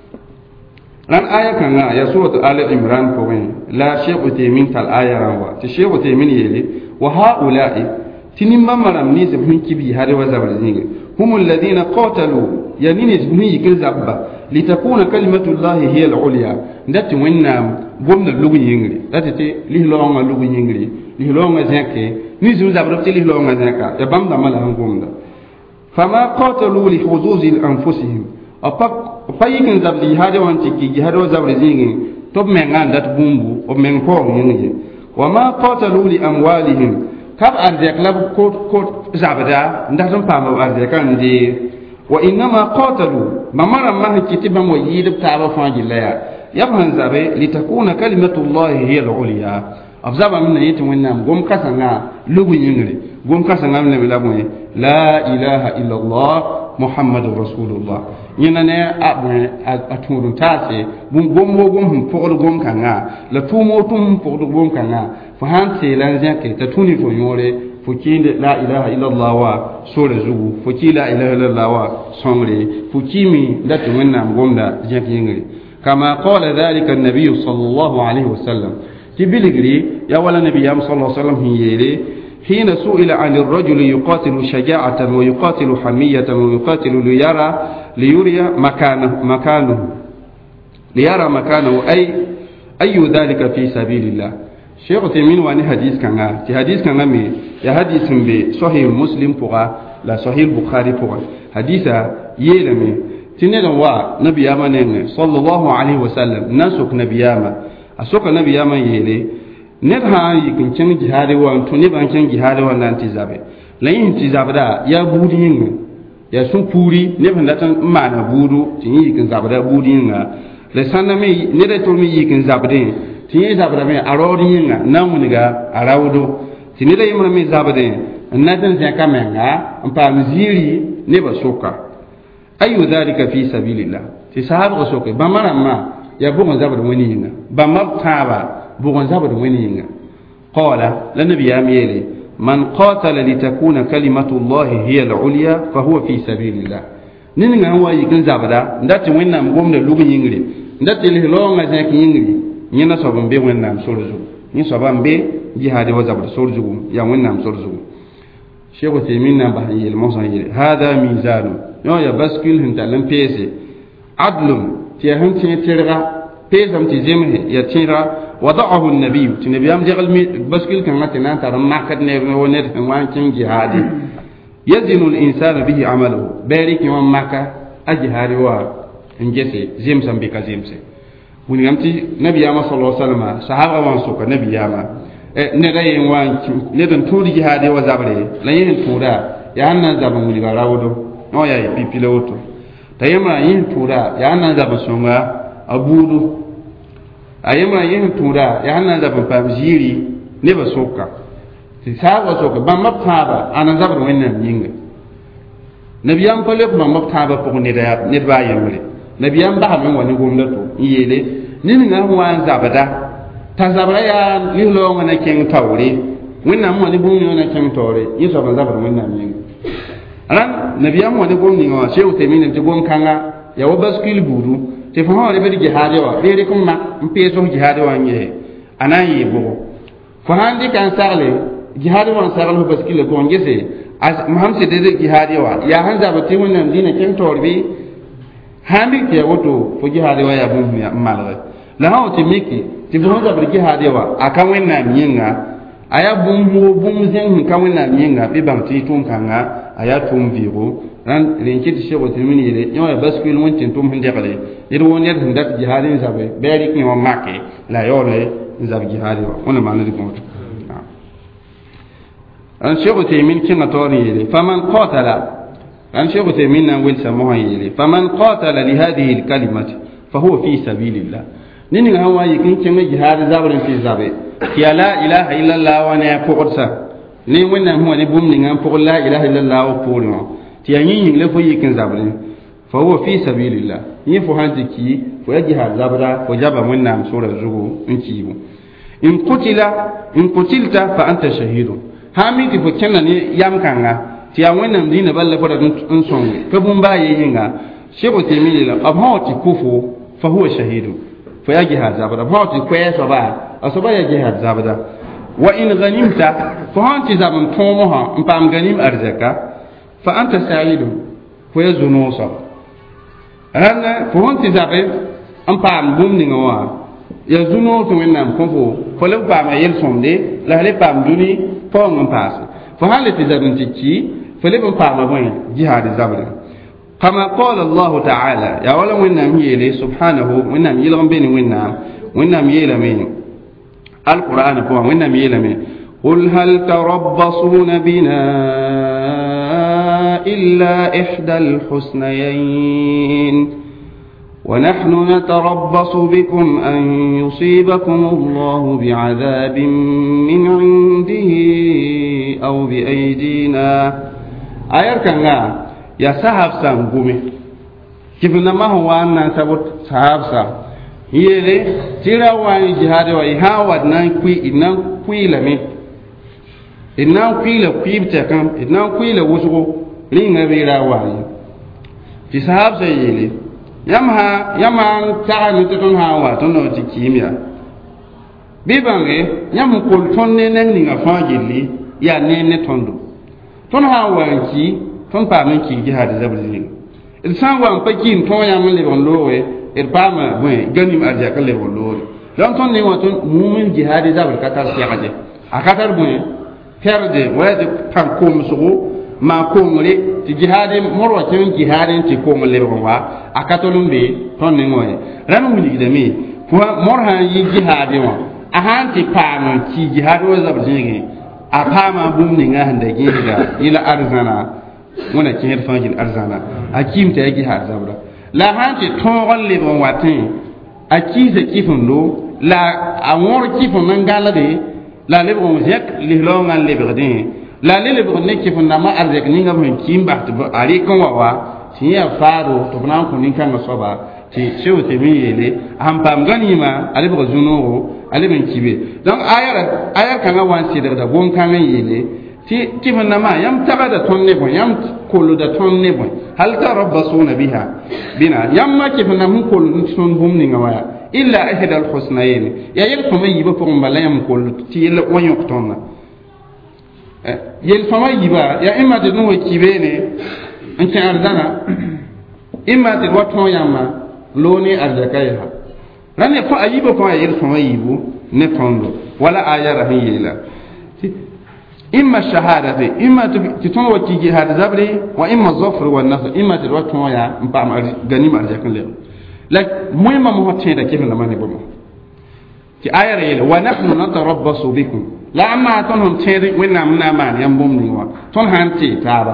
rãnd aya kãngã yaa surat al imran pʋgẽ la sheikh utaymin tal aya rã wa tɩ sheikh utaymin yeele wa haula'i tɩ nimbãmbã rãmb ninsb sẽn kib gihaad wa zabd zĩigẽ hum alladina qatalu ya ninsb sẽn yikr zabba litakuna kalimatullahi hiya al-ulya ndati wẽnnaam gomda lug yĩngri dati tɩ lislaoongã lug yĩngri lislaoongã zẽke ninsb zabd tɩ lislaoongã zẽka ya bãmb dãmbã la sẽn gomda fama qatalu li huzuzi anfusihim pa yik n zabd jihaadẽ wã n tɩ kɩ jihaadẽ wa zabd zĩigẽ tɩ b mengã n dat bũmbu b meng paoog yĩnge wa ma qatalu li amwalihim ka b arzɛk la b kot zabda n dat n paam b arzɛkã n deeg وإنما قاتلوا بمرة ما كتب مويد بتاع فاجلا يفهم زابي لتكون كلمة الله هي العليا أفزاب من نيت وينام قوم كسنا لغو ينغري قوم كسنا من لبلغ لا إله إلا الله محمد رسول الله ينني أتمرون تاسي بوم بوم فوق بوم كنا لا تومو توم فوق بوم كنا فهان سيلان كي تتوني فيوري فكين لا إله إلا الله وا سورة زو فكي لا إله إلا الله وا سمري فكيمي لا تمنى قوم دا ينغري كما قال ذلك النبي صلى الله عليه وسلم تبلغري يا ولا نبي صلى الله عليه وسلم هي حين سئل عن الرجل يقاتل شجاعة ويقاتل حمية ويقاتل ليرى مكانه أي ذلك في سبيل الله شيخ تيمين واني حديث كان مي يا حديث بصحيح مسلم بوغا لا صحيح البخاري بوغا حديثا يلمي تنين وا نبي يامن صلى الله عليه وسلم نسك نبي ياما أسوك نبي ياما يلي نبها يكن كن جهاد وان تنبها كن جهاد وان انتزابه لين انتزابه يا بودين يا سون بوري نبها لاتن معنا بودو تنين يكن زابده بودين لسانا مي ندتول مي يكن زابده تنين زابده مي أرودين نامونغا أراودو تنين يمنا مي زابده ناتن زيكا منغا أمبا مزيري نبا سوكا أي ذلك في سبيل الله تسحب سوكا بمرا ما يا بوغن زابده ونينا بمر تابا بوغن زابد وينينغا قال للنبي ياميلي من قاتل لتكون كلمة الله هي العليا فهو في سبيل الله نينغا هو يكن زابدا ndati wennam gomna lugu yingri ndati le longa zaki yingri nyina sobam be wennam sorzu ni sobam be jihadi wa zabda sorzu ya wennam sorzu shego te minna ba yel mosan yele hada mizanu yo ya baskil hinta lam pese adlum ti hanti tirga pesam ti zemhe ya tira وضعه النبي النبي ام جغل بسكيل كان متنا ترى ما كد نير وان كين جهادي يزن الانسان به عمله بارك يوم مكه اجهاري وا انجسي زمسم بك زمسي ونغمتي نبي ياما صلى الله عليه وسلم صحابه وان سوك نبي ياما نغاي وان ندن تودي جهادي وزابري لا ين تودا يا ان زابن ولي راودو نو يا بيبيلوتو تيما ين تودا يا ان زابن سونغا ابودو ayema yin tura ya hanan da ban jiri ne ba soka ti sawa soka ban mabtaba anan zabar wannan yinga nabiyan pale kuma mabtaba ko ne da ne ba yamre nabiyan ba min wani gomnato yele ni nga wan zabada ta zabara ya ni lo ngana ken tawre wannan mu wani bunyo na ken tawre yi so ban zabar wannan yinga ran nabiyan wani gomni wa shehu taymin ti gon kanga ya wa baskil buru te fa hore be jihad wa be re kuma mpeso jihad wa nye anayi bo fa handi kan sarle jihad wa sarle baskile ko ngese as mahamse de jihad wa ya hanza ba ti wannan dina ken torbi handi ke woto fo jihad wa ya bu malre la hawo ti miki ti bo hanza ba jihad wa akan wannan yinga aya bum zen kan wannan yinga be bam ti tun kanga aya tum viro ran rinki ti shego ti mini re yo baskil won tin tum hinde kale yir won yar hindat jihadin zabe beri ki won makke la yole zab jihadi won ma na ko an shego ti min kin atori yele faman qatala an shego ti min nan wil samoha yele faman qatala li hadhihi al kalimati fa huwa fi sabilillah nini ga hawa yikin kin jihadi zabrin ti zabe ya la ilaha illa allah wa na qursa ni wannan huwa ni bum ni ngam ko la ilaha illa allah wa polo ti yanyin le fo yikin zabre fa huwa fi sabilillah yi fo hanjiki fo yaji ha zabra fo jaba munna sura zugo inkibu in qutilta fa anta shahidun hamiti fo kenna ni yam kanga ti ya wannan dina balle fo da dun songe ka bum ba yinga shebo te milila abhoti kufu fa huwa shahidun fo yaji ha zabra abhoti kweso ba asoba yaji ha zabra wa in ghanimta fa hanti zabun tomoha mpam ganim arzaka fa anta sa'idun fo yazunu sa ana fo hanti zabe mpam bumni ngawa yazunu to wenam konfo fo le pa ma yel somde la le pam duni fo ngam pas fo halati zabun tikki fo le pa ma bon jihad zabra kama qala allah ta'ala ya wala wenam yele subhanahu wenam yelgam beni wenam yelamin القرآن فوق وإنما يلمي قل هل تربصون بنا إلا إحدى الحسنيين ونحن نتربص بكم أن يصيبكم الله بعذاب من عنده أو بأيدينا أيركنا يا صاحب سامبومي كيف نما هو أن سبت صاحب سام يلي ترى وان جهاد ويها ودنا كوي لمي إننا كوي لكوي بتكم إننا كوي لوسو لين غير واي في صاحب سيلي yamha taga ni ton ha wa ton no ti kimia bibange yam ko ton ne nan ni ngafa gilli ya ne ne tondo ton ha wa ki ton pa men ki ji hada zabri il san wa pa ki ton ya men le bon lowe il pa ma we ganim arja ka le bon lowe don ton ne wa ton mumin jihadi zabri ka tar si haje akatar bu perde wa de kan ko musu ma ko ngore ti jihadi morwa ken jihadi ti ko ngole wa akatolum be ton ne ngoy ranu mi de mi ko morha yi jihadi wa ahanti pano ki jihadi wa zabjingi apama bum ni nga hande giga ila arzana mona kin fangil arzana akim ta yi jihad zabra la hanti ton le bon watin akize kifundo la amor kifun ngala de la le bon jek li lo ngal le berdin la le bon ne kifun na ma arzek ni ngam kimba to ari kon wa tiya faro to bana ko nin kan soba ti shew te mi yele am pam ganima ale bo zunoro ale ben kibe donc ayar kan wan si da gon kan yele ti man ma yam tabada tonne bon yam kolu da tonne bon hal tarabbasuna biha bina yam ma ki fana mun kolu son bum ni ngawaya illa ihda al husnayn ya yel fama yiba ko mbala yam kolu ti yel wanyo tonna yel fama yiba ya imma de no kibene en ta arzana imma de waton yamma loni arzakaiha lan ya fa ayiba fa yel fama yibu ne tondo wala ayara hiyela إما الشهادة إما تتوه جهاد زبري وإما الظفر والنصر إما تتوه يا مبام غنيم أرجعكم له لك مهم مهتين ده كيف لما نبغى في آية ريل ونحن نتربص بكم لا أما تنهم تيري وإننا منا مان ينبوم نيوا تنهانتي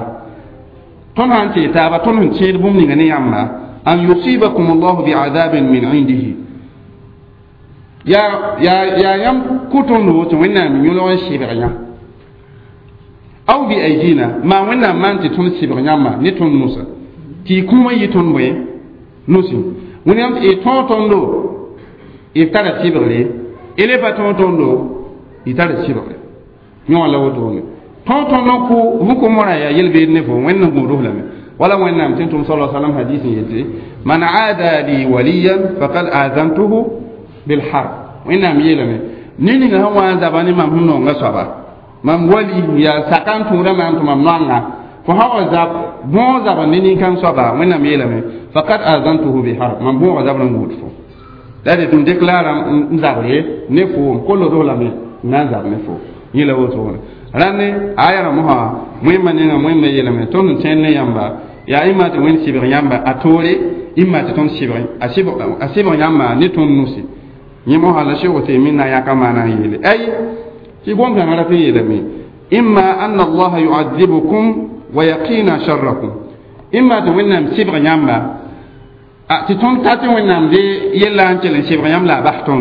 تابا تنهم تيري بوم نيغني أما أن يصيبكم الله بعذاب من عنده يا يم كتونو وإننا من يلوان شيبريا aw bi aidina ma wonna man ti ton sibra nyama ni ton musa ti kuma yi ton boye nusi woni am e ton do e tara sibre ele ba ton do e tara sibre nyon la wodo ni ton no ko huko mora ya yelbe ne fo wonna go do lame wala wonna am tin tum sallallahu alaihi wasallam hadisi yete man aada li waliyan faqad azantuhu bil harb wonna am yelame nini ga hawa zabani mam hunno ngasaba mam wali ya sakan tura mam to mam nanga ko hawa zab bon zab ni kan soba wena mi yelame faqat azantuhu bi harb mam bon zab nan gut fo dade tum declara nzabre ne fo ko lo do la me nan zab ne fo yela woto wona ranne ayara moha moy manena moy me yelame ton tenne yamba ya imate wen sibir yamba atore imate ton sibir asibo yamba ni ton nusi ni moha la shi wote minna ya kama na yele ay يقوم كما في يدمي إما أن الله يعذبكم ويقينا شركم إما تونم سبغ نعمة تتون تاتي ونام دي يلا أنت سبغ نعمة لا بحثون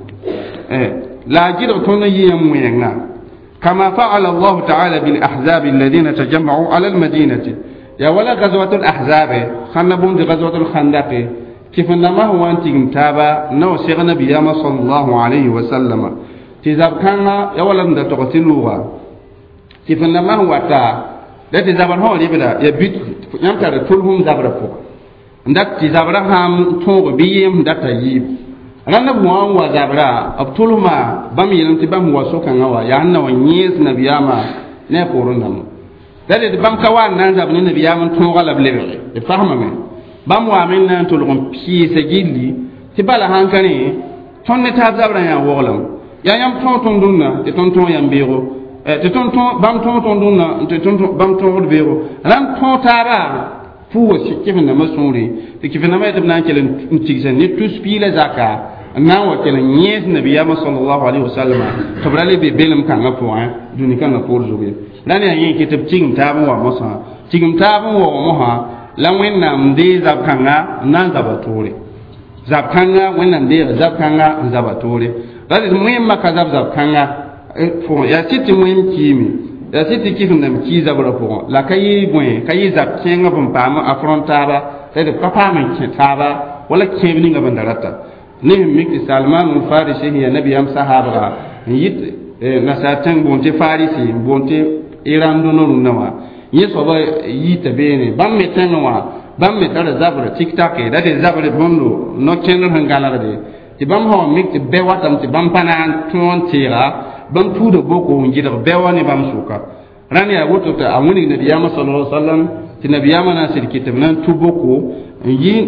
لا جد تون يم ويننا كما فعل الله تعالى بالأحزاب الذين تجمعوا على المدينة يا ولا غزوة الأحزاب خنبون دي غزوة الخندق كيف إنما هو أنت متابع نو سيغنا بياما صلى الله عليه وسلم tizab kanga ya walam da to tiluwa kifanda ma wata da tizaban ho libida ya bit nyamta da tulhum zabra ko ndak tizabra ham to biyem data yib ranna buwan wa zabra abtulma bam yelam tibam waso kanga wa ya hanna wa nyes nabiyama ne porun nam da de bam kawan nan zabni nabiyama to galab lebe e fahma me bam wa min nan tulhum pi se gilli tibala hankani tonne tab zabra ya wolam ya yam ton dunna te ton yam biro te ton bam ton dunna te ton bam ton biro ram ton tara fu si kifna masuri te kifna ma ibn ankelen ntigzen ni tous pile zaka na wa kelen nyes nabiya sallallahu alaihi wasallam to brale be belem kan ngapo duni kan ngapo zobe dan ya yin kitab ting tabu wa masa tigum taab n wao mosã la wẽnnaam dee zab-kãnga n na n zaba toore zab-kãnga wẽnnaam deega zab-kãnga n zaba toore la d wẽmma ka zab-kãnga yaa sɩd tɩ wẽm kiime yaa sɩd tɩ kɩsmdame kii zabrã pʋgẽ la ka yɩ bõe ka yɩ zab-kẽngã b n paam a frõn taaba la d pa paam n kẽ taaba wala kẽeb ninga b n da rata ne sẽn mik tɩ salman n farisi sẽn yaa nabiyam sahaabga n yɩt nasaar tẽng boon tɩ farisi n boon tɩ iran dõno rũndã wã yẽ soaba yiita beene bãmb me tẽngẽ wã bãmb me tara zabr tik-take da tɩ zabr bõndo no-kẽndr sẽn gãlgde tɩ bãmb sã wa mik tɩ bɛ watame tɩ bãmb pa na n tõog n teega bãmb tuuda boko n gɩdg bɛ wa ne bãmb sʋka rãnd yaa woto tɩ a wẽnig nabiyaamã sal sallam tɩ nabiyaamã na n sɩd kɩ tɩ b na n tu boko n yɩ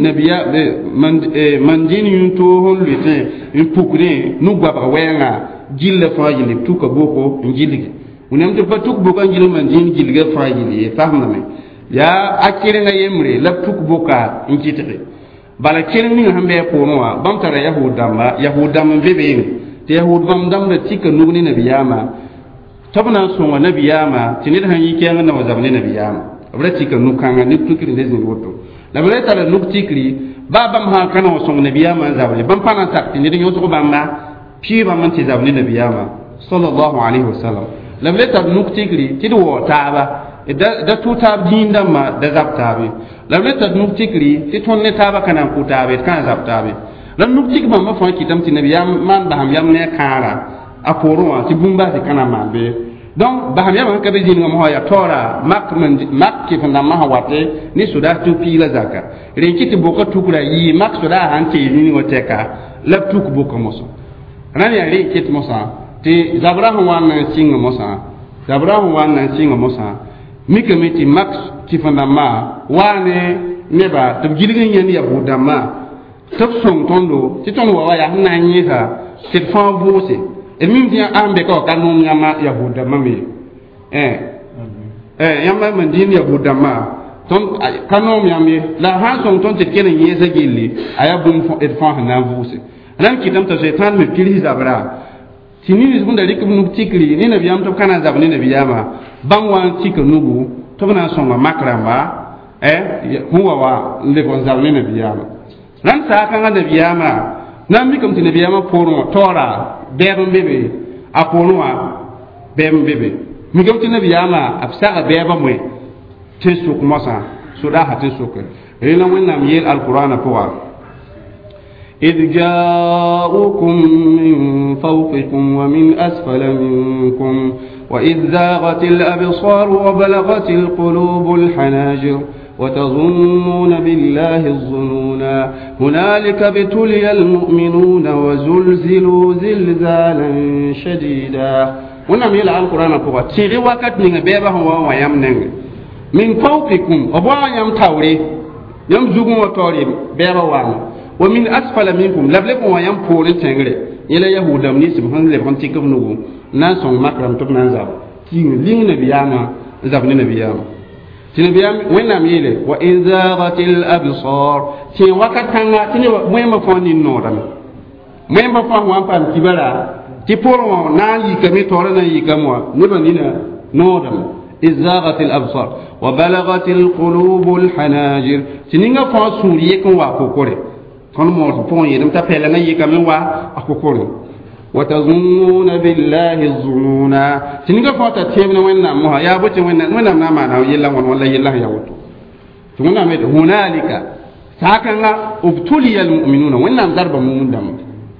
mandin yũntoog n lʋɩtẽ n pukdẽ nu-goabg wɛɛngã gilla fãa yɩl b tuka boko n gilge wẽnnaam tɩ pa tuk boka n gil mandin gilga fãa yɩl ye pasemdame yaa a kɩrengã yembre la b tuk boka n kɩtge bala kɩreng ning sẽn bɩ a poorẽ wã bãmb tara yahud dãmba yahud dãmb n be beene tɩ yahud bãmb dãmbã tika nug ne nabiyaamã tɩ b na n sõnga nabiyaamã tɩ ned sãn yɩ kɛɛngã na wa zab ne nabiyaamã b ra tika nug-kãngã neb tukri ne zĩnd woto la b ra tara nug tikri baa bãmb sã n ka na wa sõng nabiyaamã n zabre bãmb pa na n sak tɩ ned yõsg bãmba pɩɩ bãmb n tɩ zab ne nabiyaamã sallallahu alaihi wasallam la b le tar nug tikri tɩ d waoo taaba da tu taab dĩin dãmbã da zab taabe la b le tar nug tikri tɩ tõnd ne taaba ka na n kʋ taabe d ka na zab taabe la nug tik bãmbã fãa kɩtame tɩ nabiyaam maan basam yam ne a kãara a poorẽ wã tɩ bũmb baa tɩ ka na n maan be donc basam yamã sẽn ka be zĩnigã mosã yaa taoora mak kɩfendãmbã sã wate ne sodaa tɩ piila zaka rẽn kɩ tɩ boka tukra yɩɩ mak sodaa sãn tee ning wã tɛka la b tuk boka mosã rãnd yaa rẽ ket mosã tɩ zabra sẽn wa n na n sɩnga mosã zabra sẽn wa n na n sɩnga mosã mikame tɩ mak kɩfendãmbã waa ne neba tɩ b gilg n yãnd yahud dãmbã tɩ b sõng tõndo tɩ tõnd wa wa yaa sẽn na n yẽsa tɩ d fãa vʋʋse d mim tɩ ãn be ka wa ka noom yãmba yahud dãmbã me yãmba mandin yahud dãmbã tõnd ka noom yãmb ye la sãn sõng tõnd tɩ d kell n yẽesa gilli a yaa bũmb d fãa sẽn na n vʋʋse rãnd kɩtame t'a soetãan me pirs zabra tɩ nins bõn da rɩk b nug tikri ne nabiyaam tɩ b ka na n zab ne nabiyaamã bãmb wa n tika nugu tɩ b na n sõnga mak rãmba sẽn wa n leb n zab ne nabiyaamã rãnd saakãngã nabiyaamã na n mikame tɩ nabiyaamã poorẽ wã taoora bɛɛb n be be a poorẽ wã bɛɛb n be be mikame tɩ nabiyaamã b saga bɛɛbã moe tɩ n sʋk mosã sodaasã tɩ n sʋke rẽla wẽnnaam yeel alqurana pʋga إذ جاءوكم من فوقكم ومن أسفل منكم وإذ زاغت الأبصار وبلغت القلوب الحناجر وتظنون بالله الظنونا هنالك ابتلي المؤمنون وزلزلوا زلزالا شديدا ونعم يلعى القرآن فقط تيغي وقت من بيبه ويمنن من فوقكم أبوا يم توري يم زوغم وتوري بيبه وام ومن أسفل منكم لبلكم ويم فوري تنغري يلا يهودا منيسم هن لبهم تيكم نغو ناسون مكرم تب نانزاب تيغ لين نبيانا زابني نبيانا تنبيام وين نميله وإذ زاغت الأبصار تين وقت كان تني وين مفاني النورم وين مفان وان بام كبارا تبور نان يكمي تورنا يكموا نبنينا نورم إذ زاغت الأبصار وبلغت القلوب الحناجر تنينا فان سوريكم واكوكوري كون مور فون يدم تفعلنا يكمي واكوكوري وتظنون بالله الظنونا تنيغا فوتا تيمنا ويننا موها يا بوتي ويننا ما نا يلا ولا يلا يا وتو تمنا ميت هنالك ساكنا ابتلي المؤمنون ويننا ضرب مؤمن دم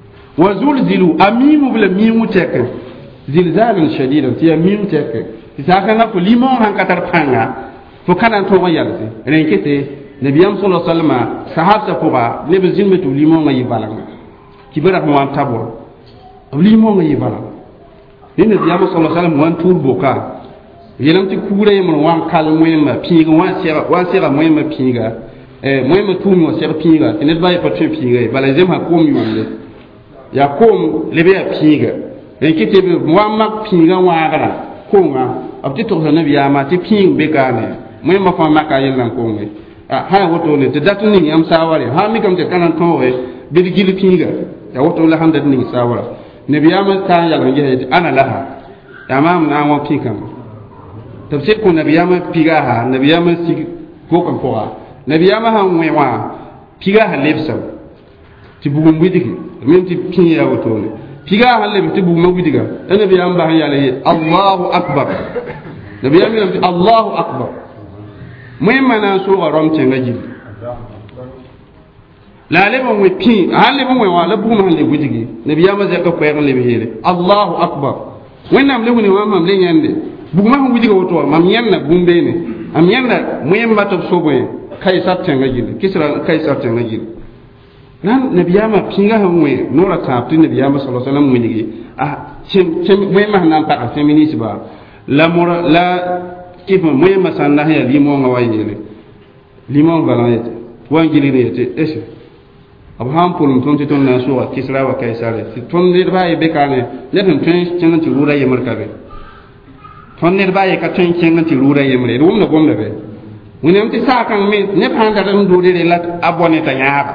وزلزلوا اميم بلا ميم تك زلزال شديد تي ميم تك ساكنا كليمون هان كتر فانغا فكان تو يالسي رينكتي نبيام صلى الله عليه وسلم صحابه فوقا نبي متو ليمون ما يبالغ كبره مو تابور limo ngi bala ni nabi sallallahu alaihi wasallam wan tur boka yelam ti kure yem wan kal moyema pinga wan sera moyema pinga moyema tumi wa sera pinga ne baye pa tu pinga bala zem ha kom yule ya kom lebe ya pinga en kite be wan mak pinga wagara konga abti to nabi ya ma ti ping be kane moyema fa maka yelan konga ha woto ne te datu ni am saware ha mi kam te kanan towe be gili pinga ya woto la handa ni sawara nabiyama ta ya ga je ana laha tamam na wa pikam tafsir ko nabiyama piga ha nabiyama sig ko kan poa nabiyama ha ngwa piga ha lebsa ti bugum bidiki men ti piya woto ne piga ha leb ti bugum bidiga nabiyama ba ya le Allahu akbar nabiyama ti Allahu akbar moy mana so garam tenga ji la le mo pi ha le mo wa la bugum ha le bidigi nabiyama ze ko ko le hele Allahu akbar wẽnnaam le wuni wã mam le yẽnde bugmã sẽn wilga woto mam yẽnda bũmbeene mam yẽnda moẽmba tɩ b sobẽ kaysar tẽngã gilli kisra kaysar tẽngã gilli nan nabiyaamã pĩigã sẽn wẽ noora tãab tɩ nabiyaamã sa sallam wilgi moẽmã sẽn na n pagã féminisba la kɩf moẽmã sãn na sẽn yaa limõngã wa yeele limõng valã yete wa n gilgd yete ese b sãn pʋlem tõnd tɩ tõnd na n soga kisra wa kaysare tɩ tõnd nedbã a ye bekaane ned sẽn tõe n kẽng tɩ rʋʋda yembr ka be tõnd nedbã a ye ka tõe n kẽng tɩ rʋʋda yembre d wʋmda gomda be wẽnem tɩ saakãng me neb sãn dat n doode re la a bõne t'a yãaba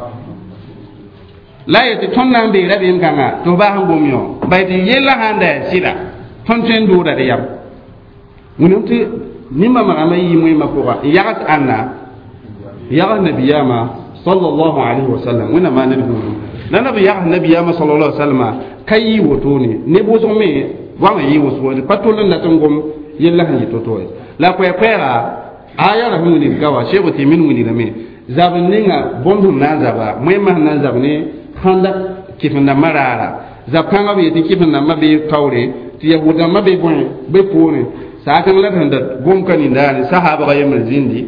la a yetɩ tõnd na n beera beem kãngã tɩ f baa sẽn gom yõ bay tɩ yella sãn da sɩda tõnd tõe n dooda d yam wẽnem tɩ nimbãmbãgãmã yɩ moẽmã pʋga n yags ãnna yags nabiyaamã sallallahu alaihi wasallam wẽnna maa ned bũudu la nab yags nabiyaamã sallallahu alaihi wasallam ka yɩ wotone ne wʋsg me wãngã yɩ wʋsg pa tol n dat n gom yella sẽn yɩ to-to la koɛɛ-koɛɛga aya ra sẽn wilg ka wa shekh tɩmin wilgame zab n ninga bõmb sẽn na n zaba moẽmã sẽn na n zab ne hãnda kɩf-n-dãmbã raara zab kãngã b yetɩ kɩf-n-dãmbã bee taoore tɩ yahud-dãmbã bee bõe be poore saakẽng la d sẽn dat gom-ka nindaane sahaabga yembr zĩndi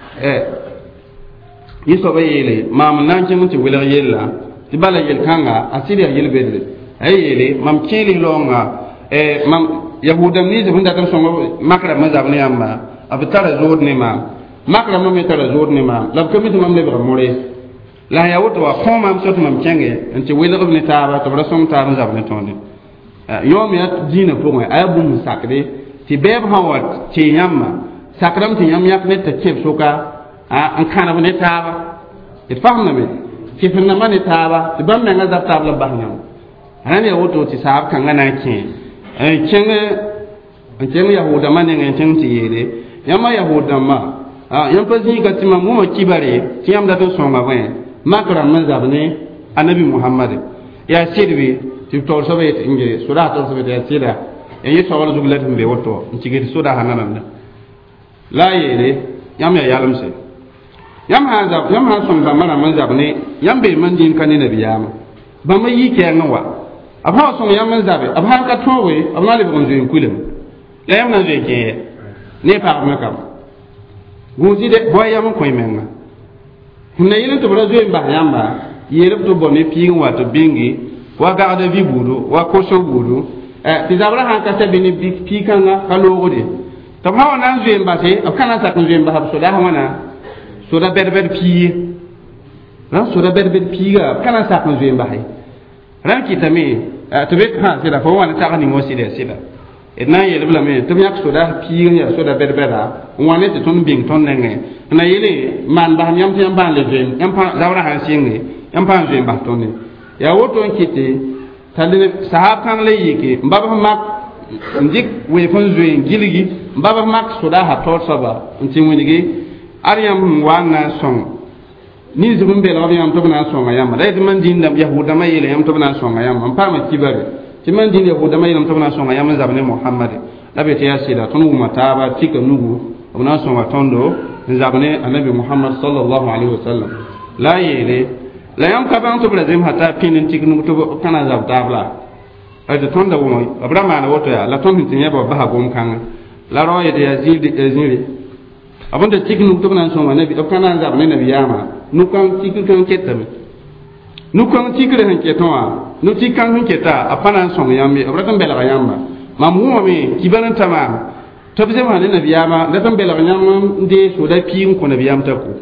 yi soba yeele mam nan kẽng tɩ wilg yella tɩ bala yel-kãnga a sɩd yaa yel-bedre a yeele mam kẽele laoongã mam yahudam ninsã sẽn dat n sõng makrãmbã zab ne yãmba b tara zood ne maam makrãmbã me tara zood ne maam la b ka mi tɩ mam lebg more la sẽn yaa woto wa kõ mam so tɩ mam kẽnge n tɩ welgb ne taaba tɩ b ra sõng taab n zab ne tõnde yõom yaa dĩinã pʋgẽ a yaa bũmb n sakde tɩ bɛɛb sã wa tee yãmba sakrame tɩ yãmb yãk ne t'a kẽb soka n kãneb ne taaba d fasemdame kɩf-n-dãmbã ne taaba tɩ bãmb mengã zab taab la bas yãmb rãnd yaa woto tɩ saab kãngã na n kẽ n kẽng yahud-dãmbã nengẽ n kẽng tɩ yeele yãmbã yahud-dãmbã yãmb pa zĩiga tɩ mam wẽma kibare tɩ yãmb dat n sõnga bõe mak rãmb n zab ne anabi muhammade yaa sɩdbe tɩ b togr soaba yetɩ nge sodaa togr soaba yetɩ yaa sɩda ya yẽ soagl zug la tɩ n be woto n tɩ get soda sã nananda la a yeele yãmb yaa yalemse yãmb sãn sõng bãmba rãmb n zab ne yãmb bee man dĩin ka ne nabiyaamã bãmba yɩ kɛɛngẽ wa b sã n sõng yãmb n zabe b sãn ka tõoge b na n lebg n zoeen kulem la yãmb na n zoeen kẽe ne pagmẽ kam gũusi de boa yãmb n kõ menga sẽn na yɩl tɩ b ra zoeen bas yãmba yeelb tɩ b bõ ne piig n wa tɩ b bĩngi wa gagda vi buudu wa koso buudu tɩ zabrã sãn ka sɛ be ne piig-kãngã ka loogde tɩ b sã wa na n zoeen base b ka na n sak n zoeen bas b soda wãna soda bɛd-bɛd piige rãn soda bɛd-bɛd piiga b ka na n sak n zoeen base rãn kɩtame tɩ be sã sɩda fo wa ne tag ning wa sɩd yaa sɩda d na n yelb lame tɩ b yãk soda piig n yaa soda bɛd-bɛda n wa ne tɩ tõnd bĩng tõnd nengẽ n na yele maan basem yãmb tɩ yãmb pãan le zoeen zabrã sãn sɩnge yãmb pãan zoeen bas tõnde yaa woto n kɩte t'a sahaab kãng la yɩɩke n babs mak n dɩk weef n zoeen gilgi n babs mak sodaasã taoor soaba n tɩ wẽnege ad yãmb n wa n na n sõng ninsb n belgb yãmb tɩ b na n sõnga yãmba la yetɩ man dĩin yahud-dãmbã yeele yãmb tɩ b na n sõnga yãmba n paama kibare tɩ man dĩin yahud-dãmbã yeelame tɩ b na n sõnga yãmb n zab ne mohamade la be tɩ yaa sɩda tõnd wʋma taaba tika nugu b na n sõnga tõndo n zab ne anabi mohamad sallallahu alaihi wasallam la a yeele la yãmb ka bãng tɩ b ra zemsa t'a pĩnd n tik nug tɩ b ka na n zab taab la tɩ tõnda wʋma b ra maana woto yaa la tõnd sẽn tɩ yẽba basa gom-kãngã la rao yetɩ yaa zĩre b n tɩ tik nug tɩ b na n sõnga b ka na n zab ne nabiyaamã nug-kãng tikr kãng ketame nug-kãng tikr sẽn ketẽ wã nu-tik-kãng sẽn keta a pa na n sõng yãmb ye b rat n belga yãmba mam wʋmame kibar n ta maam tɩ b zemsa ne nabiyaamã rat n belg yãmb n dee soda piig n kõ nabiyaam t'a ku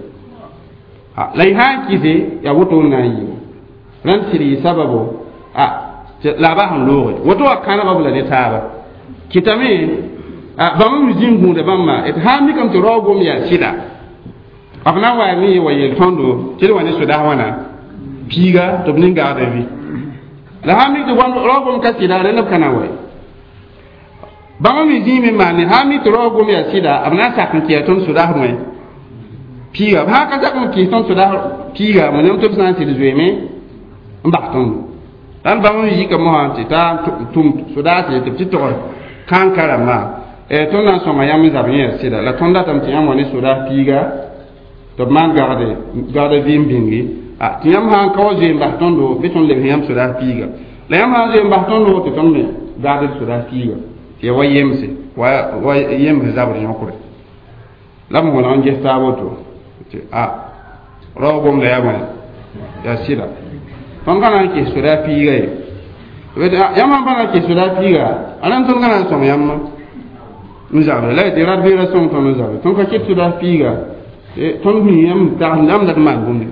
la y sã n kɩse yaa woto n na n yɩ rãnd sɩd yɩ sababo la a bas n looge woto wa kãnegb la ne taaba kɩtame bãmb me zĩn gũuda bãmba tɩ sã n mikame tɩ rao gom yaa sɩda b na n wa ne wa yel tõndo tɩ d wa ne soda wãna piiga tɩ b nin-gagda vi la sã n mik tɩ rao gom ka sɩda rẽnd b ka na wa ba mi zi mi mani ha mi tro go mi asida amna sa kan ke ton suda mo piga ha ka sa kan ke ton suda piga mo nem to san ti de me mba ton dan ba mi yi ka mo ha ti ta tum suda ti ti to kan karama ton na so ma yam za bi asida la ton da tam ti am woni suda piga to man garde bimbingi ti yam ha ka je mba ton do be ton le yam suda piga la yam ha je mba ton do to ton me garde suda piga ya wa yemse wa yem zabri nyokure lam mo non je saboto rogom le yama ya sida ton kana ke sura piga yama bana ke sura piga anan ton kana so yamma muzabe la de rabbi rasul ton muzabe ton ka ke sura piga ton mi yam ta ndam da man gumbi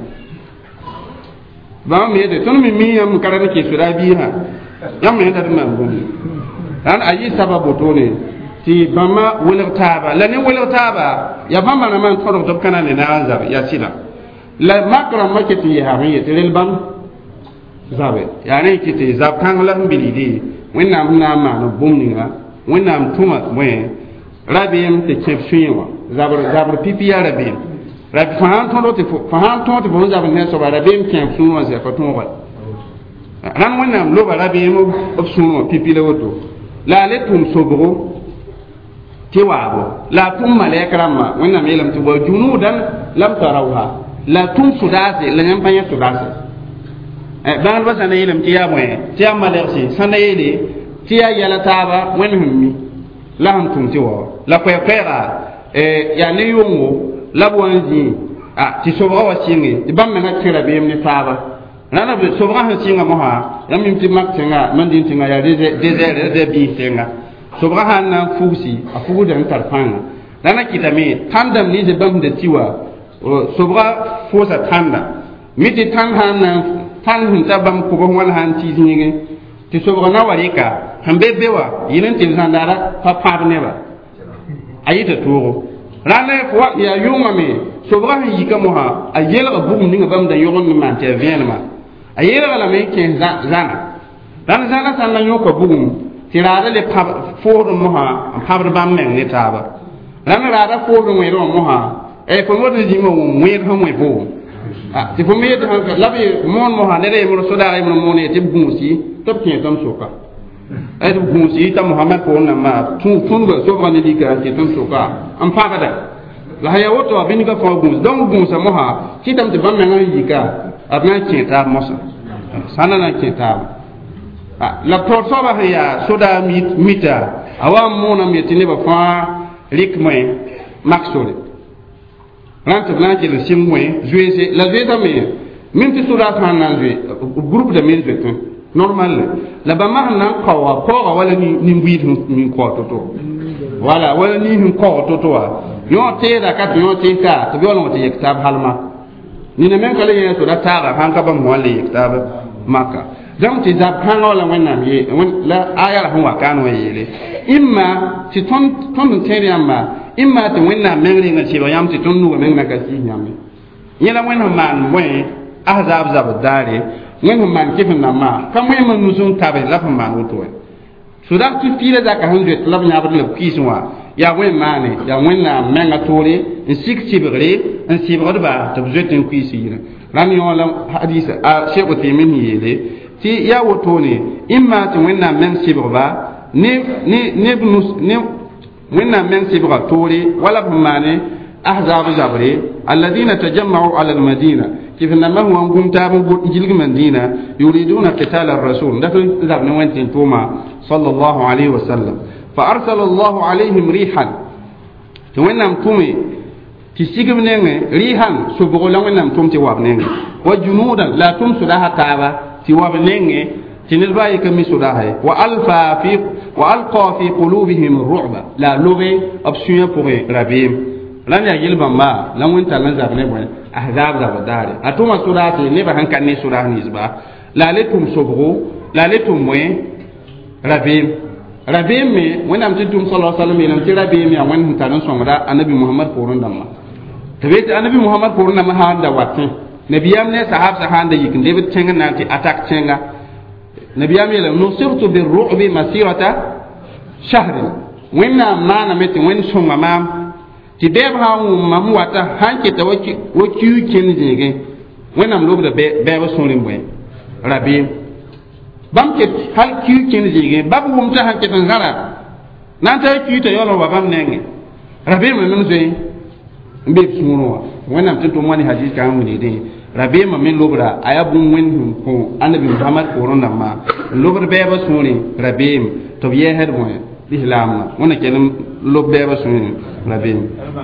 ba mi de ton mi yam karana ke sura biha yam me da man gumbi dan ayi sababu to ne ti bama wala taba la ne wala taba ya bama na man toro to kana ne na azab ya sila la makra makati ya hariya tiril bam zabe ya ne kiti zab kan la bilidi wenna na ma no bomninga wenna tuma we rabim te chefshiwa zabr pipi ya rabim rabi fahan to bo zabr ne so rabim chefshiwa se fatun wa ran wenna lo rabim opsuno pipi le woto la letum sobro ti wabo la tum malaikramma wannan me lam tuba junudan lam tarawha la tum sudase la nyam panya sudase ban ba sana yelam ti ya moy ti ya malaiksi sana yele ti ya yala taba wen hummi la ham tum ti wo la kwera ya ne yongo la bonji ti sobro wa singi ti bam na tira be yemni taba nana be sobro ha singa mo ha yam mi ti mak tinga man din tinga ya de bi tinga sobra han na fusi a fugu da tarfanga nana kitame tandam ni je bam de tiwa sobra fosa tanda miti tan han na tan hun tabam ko bon wan han ti zinge ti sobra na warika hambe bewa yinin tin sandara pa ne ba ayita toro rana ko ya yuma me sobra han yika mo ha ayela bugum ninga bam da yogon ni man te vienma ayela la me ken zana dan zana san na yoko bugum tirada le forum moha habr bam men ne taba ran rada forum we ro moha e ko wona jimo mo ho mo bo ti fo me de han labi mon moha ne re mo so dara mo mo ne ti bunsi top ken tam soka e to bunsi ta muhammad ko na ma tun go so ban ni ka ti tam soka am pa da la ya woto abin ga fo bunsi donc bunsa moha ti tam te bam men yika abna ken ta mosa sana na ken ta la torsoba ya soda mita awam mona metine ba fa likmay maxole rante blanche le simwe jouer la jouer tamé même si soda kan nan jouer groupe de 1000 beton normal la ba mahna qawa ko wala ni mbid min ko toto wala wala ni hin ko toto wa yo te da ka yo te ka to bi wala te kitab halma ni ne men kala ye soda tara han ka ba mo wala kitab maka jam ti zab kan wala wannan ye la ayar hu wa kan wayele imma ti ton tere amma imma ti wannan mengri nga ci yam ti ton nu men na ka ci nyame yela wannan man we ahzab zab dare wannan man kifin na ma kam we man nusun tabe la fa man woto sudak ti file da ka hunde lab nya bad le kiswa ya we mane ya wannan menga tore in sik ci bigre in sibgad ba to jetin kisi ran yo la hadisa a shebo timin yele ti ya woto ne imma ti wenna men sibba ne wenna men sibba tori wala bumane ahzab zabri alladhina tajammaru ala almadina kif nama huwa gumta bu jilg madina yuriduna qital ar-rasul da zabne wentin tuma sallallahu alaihi wasallam fa arsala Allah alaihim rihan to wenna tumi ti sigimnenge rihan subugo la wenna tumti wabnenge wa junudan la tum sudaha taaba ti wabnenge tinil baye kami sudahay wa alqa fi qulubihim ar-ru'ba la lobe option pour rabim lan ya yelba ma lan wonta lan zabne bon ahzab da badare atuma surati ne ba hankan ne surah nisba la letum sobro la letum moy rabim me wonam tintum sallallahu alaihi wasallam ti rabim ya won tan songra annabi muhammad porun damma tabe annabi muhammad porun damma ha da watin nabiyam ne sahab sahanda yikin debit tenga nanti attack tenga nabiyam yele nusirtu birru'bi masirata shahr wẽnnaam maaname tɩ wẽnd sõnga maam tɩ bɛɛb sã n wʋm mam wata sã n keta wa kiu kẽnd zĩigẽ wẽnnaam lobda bɛɛb sõre bõe rabeem bãmb ket hal kiu kẽnd zĩigẽ bab wʋm t'a sã n ket n zãra na n tar kiu t'a yaool wa bãmb nengẽ rabeemã mem zoe n be sũurẽ wã wẽnnaam tɩ tʋm wa ne hadis kãng wilgdẽ rabeemã me lobra a yaa bũmb wẽnd sẽn kõ anabi mohamad koorẽ dãmbã n lobd bɛɛbã sũurẽ rabeem tɩ b yɛɛsd bõe lislaamã wẽna kell n lob bɛɛbã sũurẽ rabeem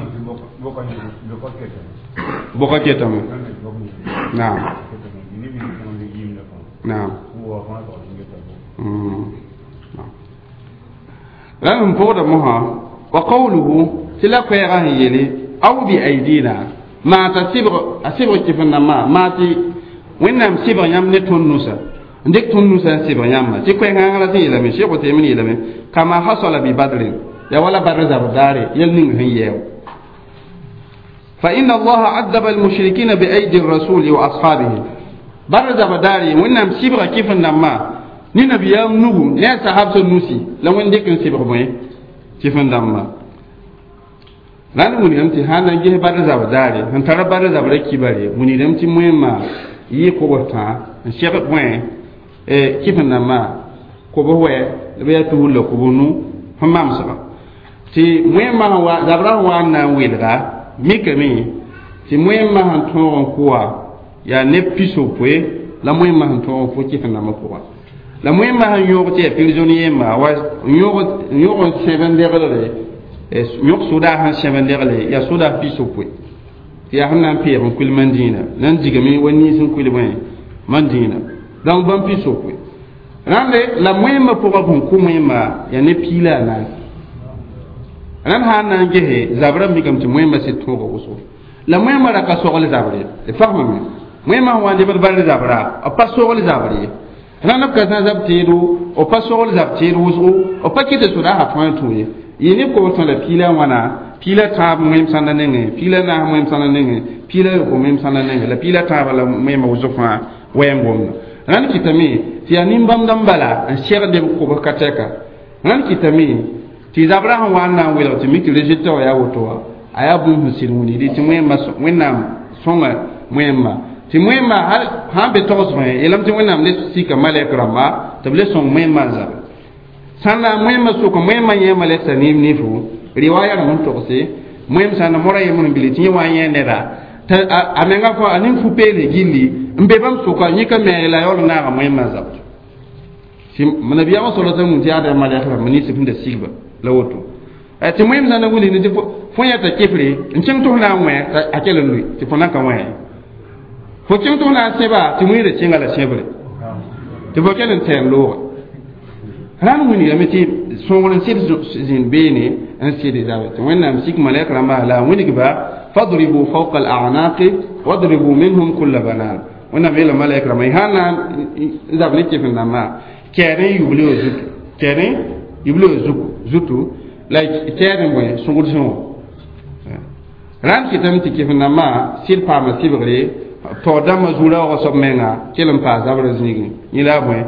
boka ketame naam naam la n pʋgda mosã wa qawluhu tɩ la koɛɛgã sẽn yeele aw bi aidina maa t'a sɩbg kɩf n dãmbã maa tɩ wẽnnaam sɩbg yãmb ne tõnd nusa n dɩk tõnd nusa n sɩbg yãmbã tɩ koɛɛgãng ra sẽn yeelame shekh temin yeelame kama hasala bi badrin ya wala badr zab daare yel ning sẽn yɛɛo fa inna allaha adaba almushrikina bi aidi rasuli wa ashabihi badr zab daare wẽnnaam sɩbga kɩf n dãmbã ni nabiyaam nugu ne a sahabsã nusi la wẽnd dɩk n sɩbg bõe kɩf n dãmbã la d wilgame tɩ sãn na n ges badr zab daare sẽn tara badr zab ra kibare wilgame tɩ moẽmã yɩ kobs tã n sɛg bõe kɩf n dãmbã kobs wɛ b yaa tuur la kobs nu sẽn mamsga tɩ moẽmã zabrã sẽn wa n na n welga mikame tɩ moẽmã sẽn tõog n kʋa yaa neb pisopoe la moẽmã sẽn tõog n fo kɩf n dãmbã pʋga la moẽmã sẽn yõog tɩ yaa pirzon yemba wa yõog n sẽb n deglre yõk soda sẽn sẽb n degle yaa soda pisopoe tɩ yaa sẽn na n peeg n kuil mandĩinã na n zigame wa niis n kuil bõe mandĩinã donc bãmb pisopoe rãmbe la moẽmã pʋga bõn kʋ moẽmã yaa ne piila a naag rãmb sã n na n gese zabrã mikame tɩ moẽmã sɩd tõoga wʋsgo la moẽmã ra ka sogl zabre d fagmame moẽmã sẽn wa n lebd barr zabrã b pa sogl zabr ye rãnd b ka zã zab teedo b pa sogl zab teed wʋsgo b pa kɩt soda a tõe n tũ ye yɩ ne kobs tõla piila wãna piila tãab moẽm sãnda nengẽ piila naas moẽm sãnda nengẽ piila yoko moẽm sãnda nengẽ la piila tãabã la moẽmã wʋsg fãa wɛɛn gomda rãnd kɩtame tɩ yaa nin-bãmb bala n sɛgd b kobs ka tɛka rãnd kɩtame tɩ zabrã sẽn wa n na n welg tɩ mik tɩ résultat wã yaa woto wã a yaa bũmb sẽn sɩd wilgde tɩ wẽnnaam sõnga moẽmã tɩ moẽmã sãn be togsgẽ yeelame tɩ wẽnnaam le sika malɛk rãmba tɩ b le sõng moẽmã n zabe sãn na moẽmã sʋk moẽmã yẽmã le t'a nifo riwaya rãmb n togse moẽm sãn na mora yembr n bile tɩ yẽ wa n yẽ neda t'a a menga fo a nin fu peele gilli n be bãmb sʋka yĩka meeg la yaool naaga moẽmã n zabd tɩ nabiyaamã sala sãn wʋm tɩ yaa da malɛk rãmb ninsb sẽn da sigba la woto tɩ moẽm sãn na wilgde tɩ fo yãta kɩfre n kẽng tɩ f na n wẽ a kell n lʋɩ tɩ fo nan ka wẽ fo kẽng tɩ f na n sẽba tɩ wẽeda kẽnga la sẽbre tɩ fo kell n tɛɛn looga rãnd wilgame tɩ sõngr n sɩd zĩnd beene n sɩd zabe tɩ wẽnnaam sik malɛk rãmbã la wilgba fadribu fawqa al-a'naqi wadribu minhum kulla banan wẽnnaam yeela malɛk rãmbã sãn na n zab ne kɩf n dãmbã kɛɛd n yuble wa zutu kɛɛd n yuble wa zutu la kɛɛd n bõe sõgd sẽ wã rãnd kɩtame tɩ kɩf n dãmbã sɩd paama sɩbgre tɔɔ dãmbã zuurã wa soab menga kell n paa zabrã zĩigẽ yẽ la a bõe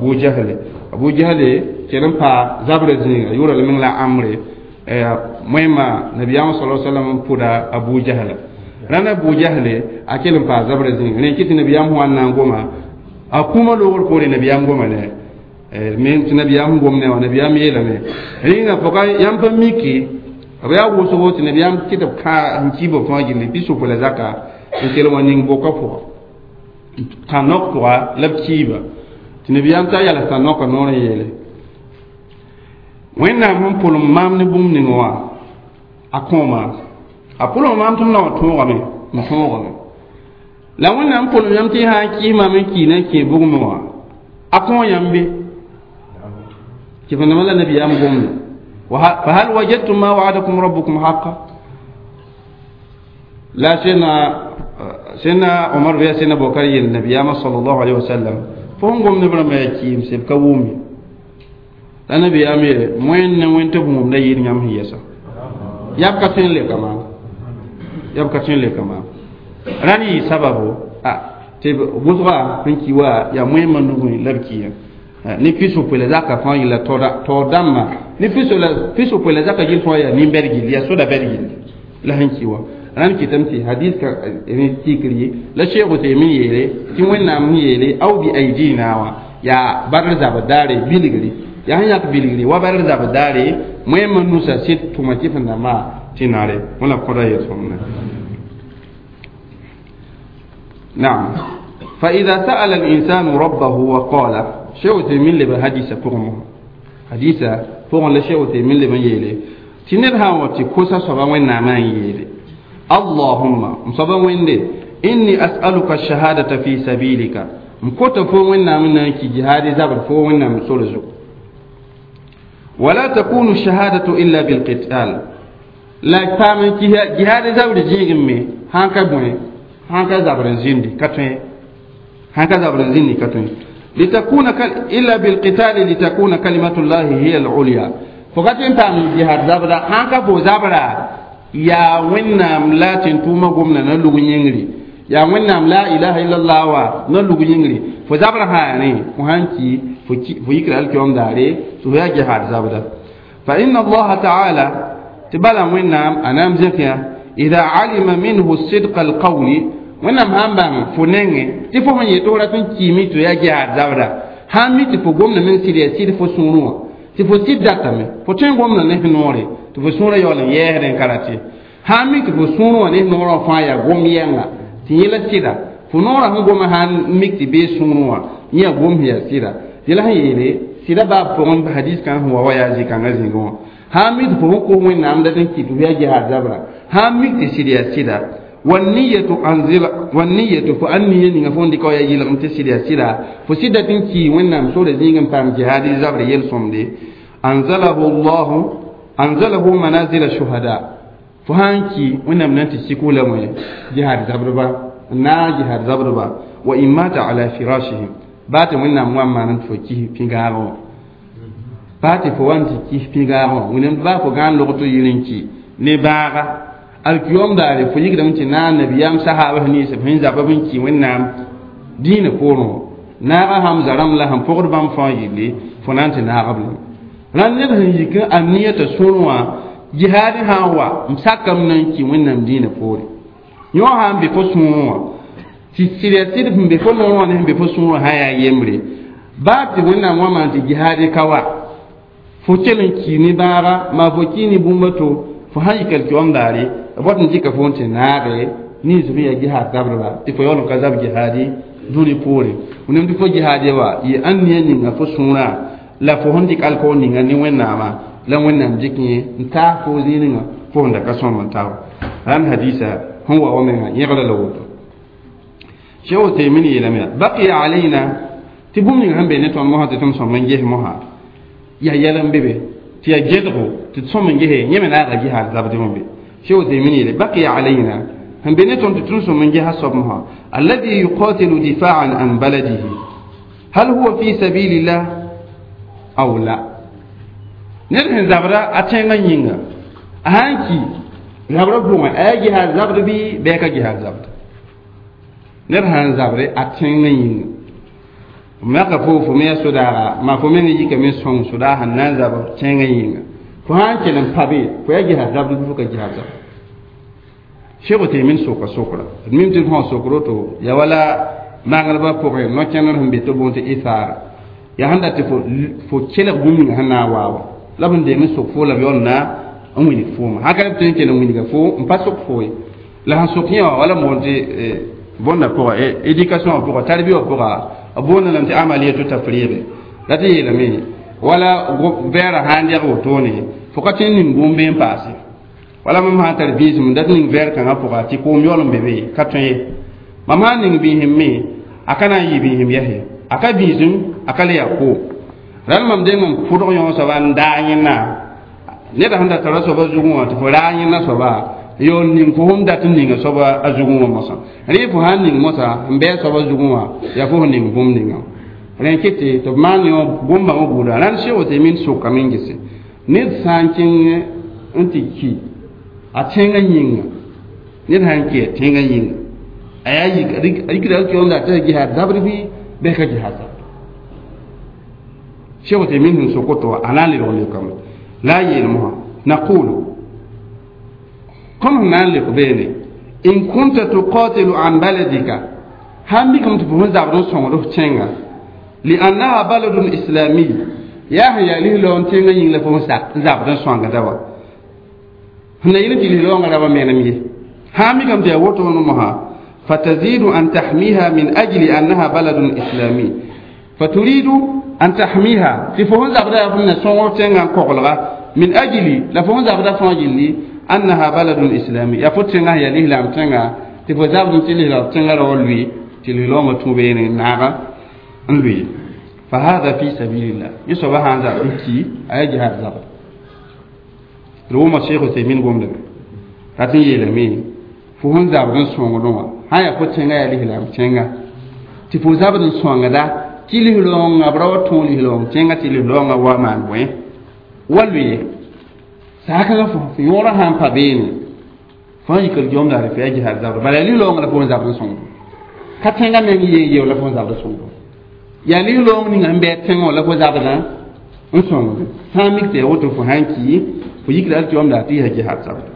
abu jahale kell n paa zabrã zĩiga yʋʋra le meng la amre moẽmã nabiyaamã sa sallam n pʋda abu jahla rãnd abu jahale a kell n paa zabrã zĩiga rẽ kɩ tɩ nabiyaam sẽn wa n na n goma a kũma loogr poore nabiyaam goma ne men tɩ nabiyaam gom ne wã nabiyaam yeelame rĩnga fo ka yãmb pa miki b yaa wʋsgo tɩ nabiyaam kɩt b kãa n kiiba fãa gilli pisopo la zaka n kell wa ning boka pʋga tã nok pʋga la b kiiba tɩ nabiyaam t'a yals tã noka noor n yeele wẽnnaam sẽn pʋlem maam ne bũmb ning wã a kõoma a pʋlem maam tɩ m na wã tõogame n tõogame la wẽnnaam pʋlem yãmb tɩ sã n kɩɩsmam n kɩɩ na n kẽ bugme wã a kõ yãmb be tɩ f nama la nabiyaam gomda fa hal wajadtum ma wa'adakum rabbukum haqa la sẽnna omar bɩ sẽnna bokar yel nabiyaamã sallallahu alaihi wasallam fo n gom neb rãmbã yaa kɩɩm sẽb ka wʋme la nabiyaam yeele wẽnd ne wẽnd tɩ b wʋmda yɩɩd yãmb sẽn yɛsa yab ka tõe n leka maam rãnd yɩ sababu tɩ wʋsga sẽn ki wa yaa moẽmã nugẽ la b kɩɩyã ne pisopoe la zaka fãa yɩla tao dãmbã ni fiso ko la zaka gil fo ya ni bergil ya soda bergil la hanki wa ran kitamti hadith ka ni tikri la sheikh taymin yele ti wannan mu yele au bi aidina wa ya barar zabadare biligri ya hanya ka biligri wa barar zabadare moy man nusa sit tumati fa ma tinare wala ko rayo somna na'am fa idha sa'ala al-insanu rabbahu wa qala sheikh taymin le hadisa pour mo hadisa pour le sheikh taymin le yele tinir hawati ko sa so ba wannan man yele allahumma musaba wende inni as'aluka ash-shahadata fi sabilika mkota fo wannan mun ki jihadi zabar fo wannan solozo wala takunu ash-shahadatu illa bil qital la tamen ki jihadi zabar jigin me hanka boy hanka zabar zindi katwe hanka zabar zindi katwe litakuna illa bil qital litakuna kalimatu llahi hiya al-ulya fokatin tamen jihad zabara hanka bo zabara ya wannam latin tuma gomna na lugu nyingri ya wannam la ilaha illallah wa na lugu nyingri fo zabra ha ne ko hanki fo yikra alkiyom dare to ya jihad zabda fa inna allah ta'ala tibala wannam anam zakiya idha alima minhu sidq alqawli wannam hamba funenge tifo man yetora tun kimi to ya jihad zabda ha miti fo gomna men sire sire fo sunu tifo siddatame fo ten gomna ne hinore to fo sura yola yehren karate ha mi to sura ne nora fa ya gom yenga tiyela sida fo nora hu gom han mikti be sura ya gom ya sida yela hayele sida ba pon hadis kan huwa waya ji kan azingo ha mi to ko won nam da tan ki to ya ji hadabra ha mikti sida sida wan niyatu fa anni ni ngafondi ko ya yila mti sida sida fo sida tin ki wonnam so da zingam pam jihadi zabra yel somde anzalahu manazil shuhada fuhanki wannan nanti sikula mai jihad zabrba na jihad zabrba wa imata ala firashihim bata wannan muamma nan foki pingaro bata fo wanti ki pingaro wannan ba ko gan lokoto yirinki ne baga alkiyom dare fo yigda mun na nabiyam sahaba ni se fin zababin ki wannan dina kono na hamza ramla ham fogor bam fa yili fo nanti na qablu ran ne da yika anniyata sunwa jihadi hawa msakam nan ki wannan dina fori yo ha be fo sunwa ti sirati be fo no ne be fo sunwa haya yemre ba ti wannan wa man ti jihadi kawa fo kelen ki ni bara ma fo ki ni bumbato fo haykal ki ondare bodin jika fo onte naare ni zuriya jihad dabra ti fo yono kazab jihadi duri fori unem di fo jihadi wa yi anniya ni nga fo sunna la fo hondi kal ko ni ngani wenama la wennam jikni nta fo zininga fo nda ka son taw ran hadisa huwa wa men yagala lawo shaw taymini yelama baqiya alaina tibumni hambe ne ton mo hada tum son manje mo ha ya yalam bebe ti ya jedgo ti son manje he nyeme na ga jihad zabdi mo be shaw taymini le baqiya alaina hambe ne ton tum son manje ha sob mo ha alladhi yuqatilu difa'an an baladihi hal huwa fi sabilillah aw la nen zabra atenga yinga hanki zabra buma ayi ha zabra bi be ka jihad zabra nen han zabre atenga yinga ma ka fo me soda ma fo me yi ka me son soda han nan zabra tenga yinga ko hanki nan pabe ko ya jihad zabra bu ka jihad zabra shego te min soka sokra min tin ho sokro to ya wala mangal ba ko no kenan hambe to bonte isar ya handa te fo kela gumi hana wawa labun de mi sok fo la yonna amuni fo ma haka te ke no wini ga fo mpa sok fo la han sok nya wala monte bonna pour éducation pour tarbiya pour abona lam ti amaliyatu tafriq lati la mi wala vera hande ko toni fo ka tin nim gombe passé wala mam ha tarbiya mun dat ning ver kan pour ti ko myolom bebe katon mama ning bi himme akana yi bi him yahe aka bizum akale ya ko ran mam de mam fudo yon so ban dañina ne da handa tara so ba zugun wa to rañina so ba yo nin ko hum dat nin so ba azugun wa mosa ri fu han nin mosa mbe so ba zugun wa ya ko nin gum nin ren kete to man yo gumba mo buda ran she wote min so kamin gise ne sankin antiki a tenga yin ne han ke tenga yin ayayi rikida ke onda ta gi har dabri bi be ka jihad shew te min sokoto anali ro le kam لا يلمها نقول كم نالك بيني إن كنت تقاتل عن بلدك هم بكم تفهمون زابرون سونغرو تشينغا لأنها بلد إسلامي يا هي لي لون تشينغا ينلا فون زابرون سونغا دوا هنا يلتي لي لون غدا مينامي هم بكم تي ووتو نمها فتزيد أن تحميها من أجل أنها بلد إسلامي فتريد أن تحميها تفهمون زابرون سونغرو تشينغا كوغلغا من أجل لفهمون زابرون سونغي أنها بلد إسلامي يفتنها يليه لام تنها تفوزاب تلي لا تنها رولوي تلي لوم توبين ناغا انوي فهذا في سبيل الله يسوى هذا بكي أي جهاد زبر روما الشيخ سيمين قوم لك هاتين يلمي فهون زابر سونغ هاي فتنها يليه لام تنها تفوزاب سونغ دا تلي لوم أبراو تولي لوم تنها تلي لوم ومان وين والوي saka fo yora han pa beni fa yikal jom da fa ji har zabra bala li lo ngala fo zabra son ka tenga men ye la fo zabra son ya li lo ni ngambe tengo la fo zabra on son sa mi te woto fo hanki fo yikal jom da ti ha ji har zabra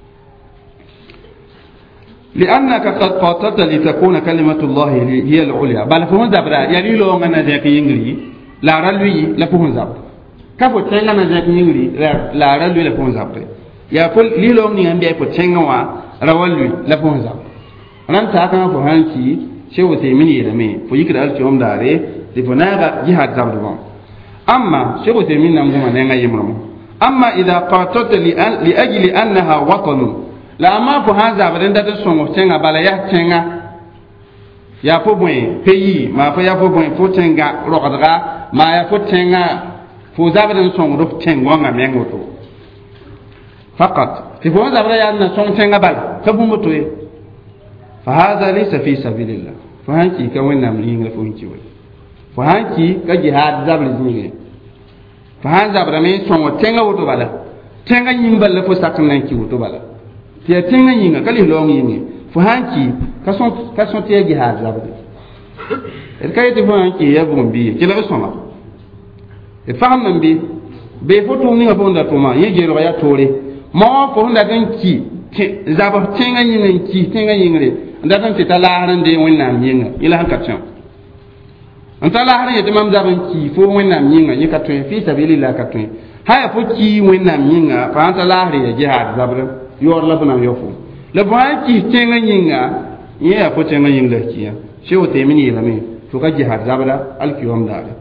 لأنك قد قاتلت لتكون كلمة الله هي العليا بل فو zabra ya li lo ngana de ke yingri la ralwi la fo zabra kafo tenga na zak nyingri la ralu la fon zapre ya fol lilo ni ambe ko tenga wa rawalu la fon zap ran ta kan fo hanki shewu te mini da me fo yikra al jom dare de bonaga jihad zabdu bon amma shewu te min nam goma nenga yimro amma idha qatata li ajli annaha watan la ma fo hanza baden da songo tenga bala ya tenga ya fo bwen pays ma fo ya fo bwen fo tenga rogadra ma ya fo tenga fo zabran song ro tengwa nga mengoto faqat fi fo zabra ya na song tenga bal ka bu moto e fa hada laysa fi sabilillah fa hanki ka wenna mlinga fo hinki we fa hanki ka jihad zabra zinge fa han zabra me song tenga woto bala tenga nyimbal fo sakna ki woto bala ti tenga nyinga kali long yingi fo hanki ka son ti jihad zabra el kayete fo hanki ya bombi ki la soma e faham nan be foto ni ga bonda to ma ye jero ya tore ma ko honda dan ki zaba tenga yin ki tenga yin re nda dan ti talaran de wonna yinga ila han katcha an talaran ye tamam zaban ki fo wonna yinga ye katwe fi sabilillah katwe haya fo ki wonna yinga fa an talahri ye jihad zabra yor la bana yofu le ba ki tenga yinga ye ya fo tenga yinga kiya shewo te mini la me to ka jihad zabra al kiyom dare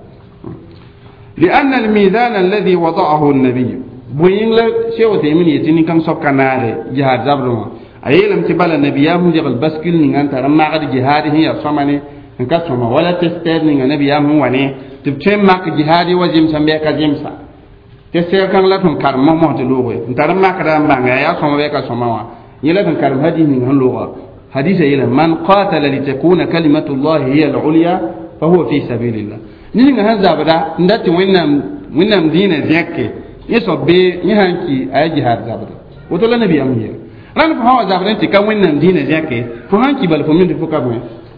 لأن الميزان الذي وضعه النبي بوين لا شيء وتيمين يتني كم سب كناره جهاد زبرما أيلم تبال النبي يهم جبل بسكيل نعان ترى ما قد جهاد هي أصمني إنك سما ولا تستر نعان النبي يهم وانه تبتشم ما كجهاد وجيم سمبيا كجيمسا تستر كان لا تنكر ما تلوه ترى ما كلام بعيا يا سما بيا كسماوا يلا تنكر هذه نعان لغة حديث يلا من قاتل لتكون كلمة الله هي العليا فهو في سبيل الله ni nga han zabada ndati wennam dina zekke yeso be ni hanki ay jihad zabada woto la nabi am hier ran ko hawa zabada ti kam wennam dina zekke fo hanki bal fo min fo kabwe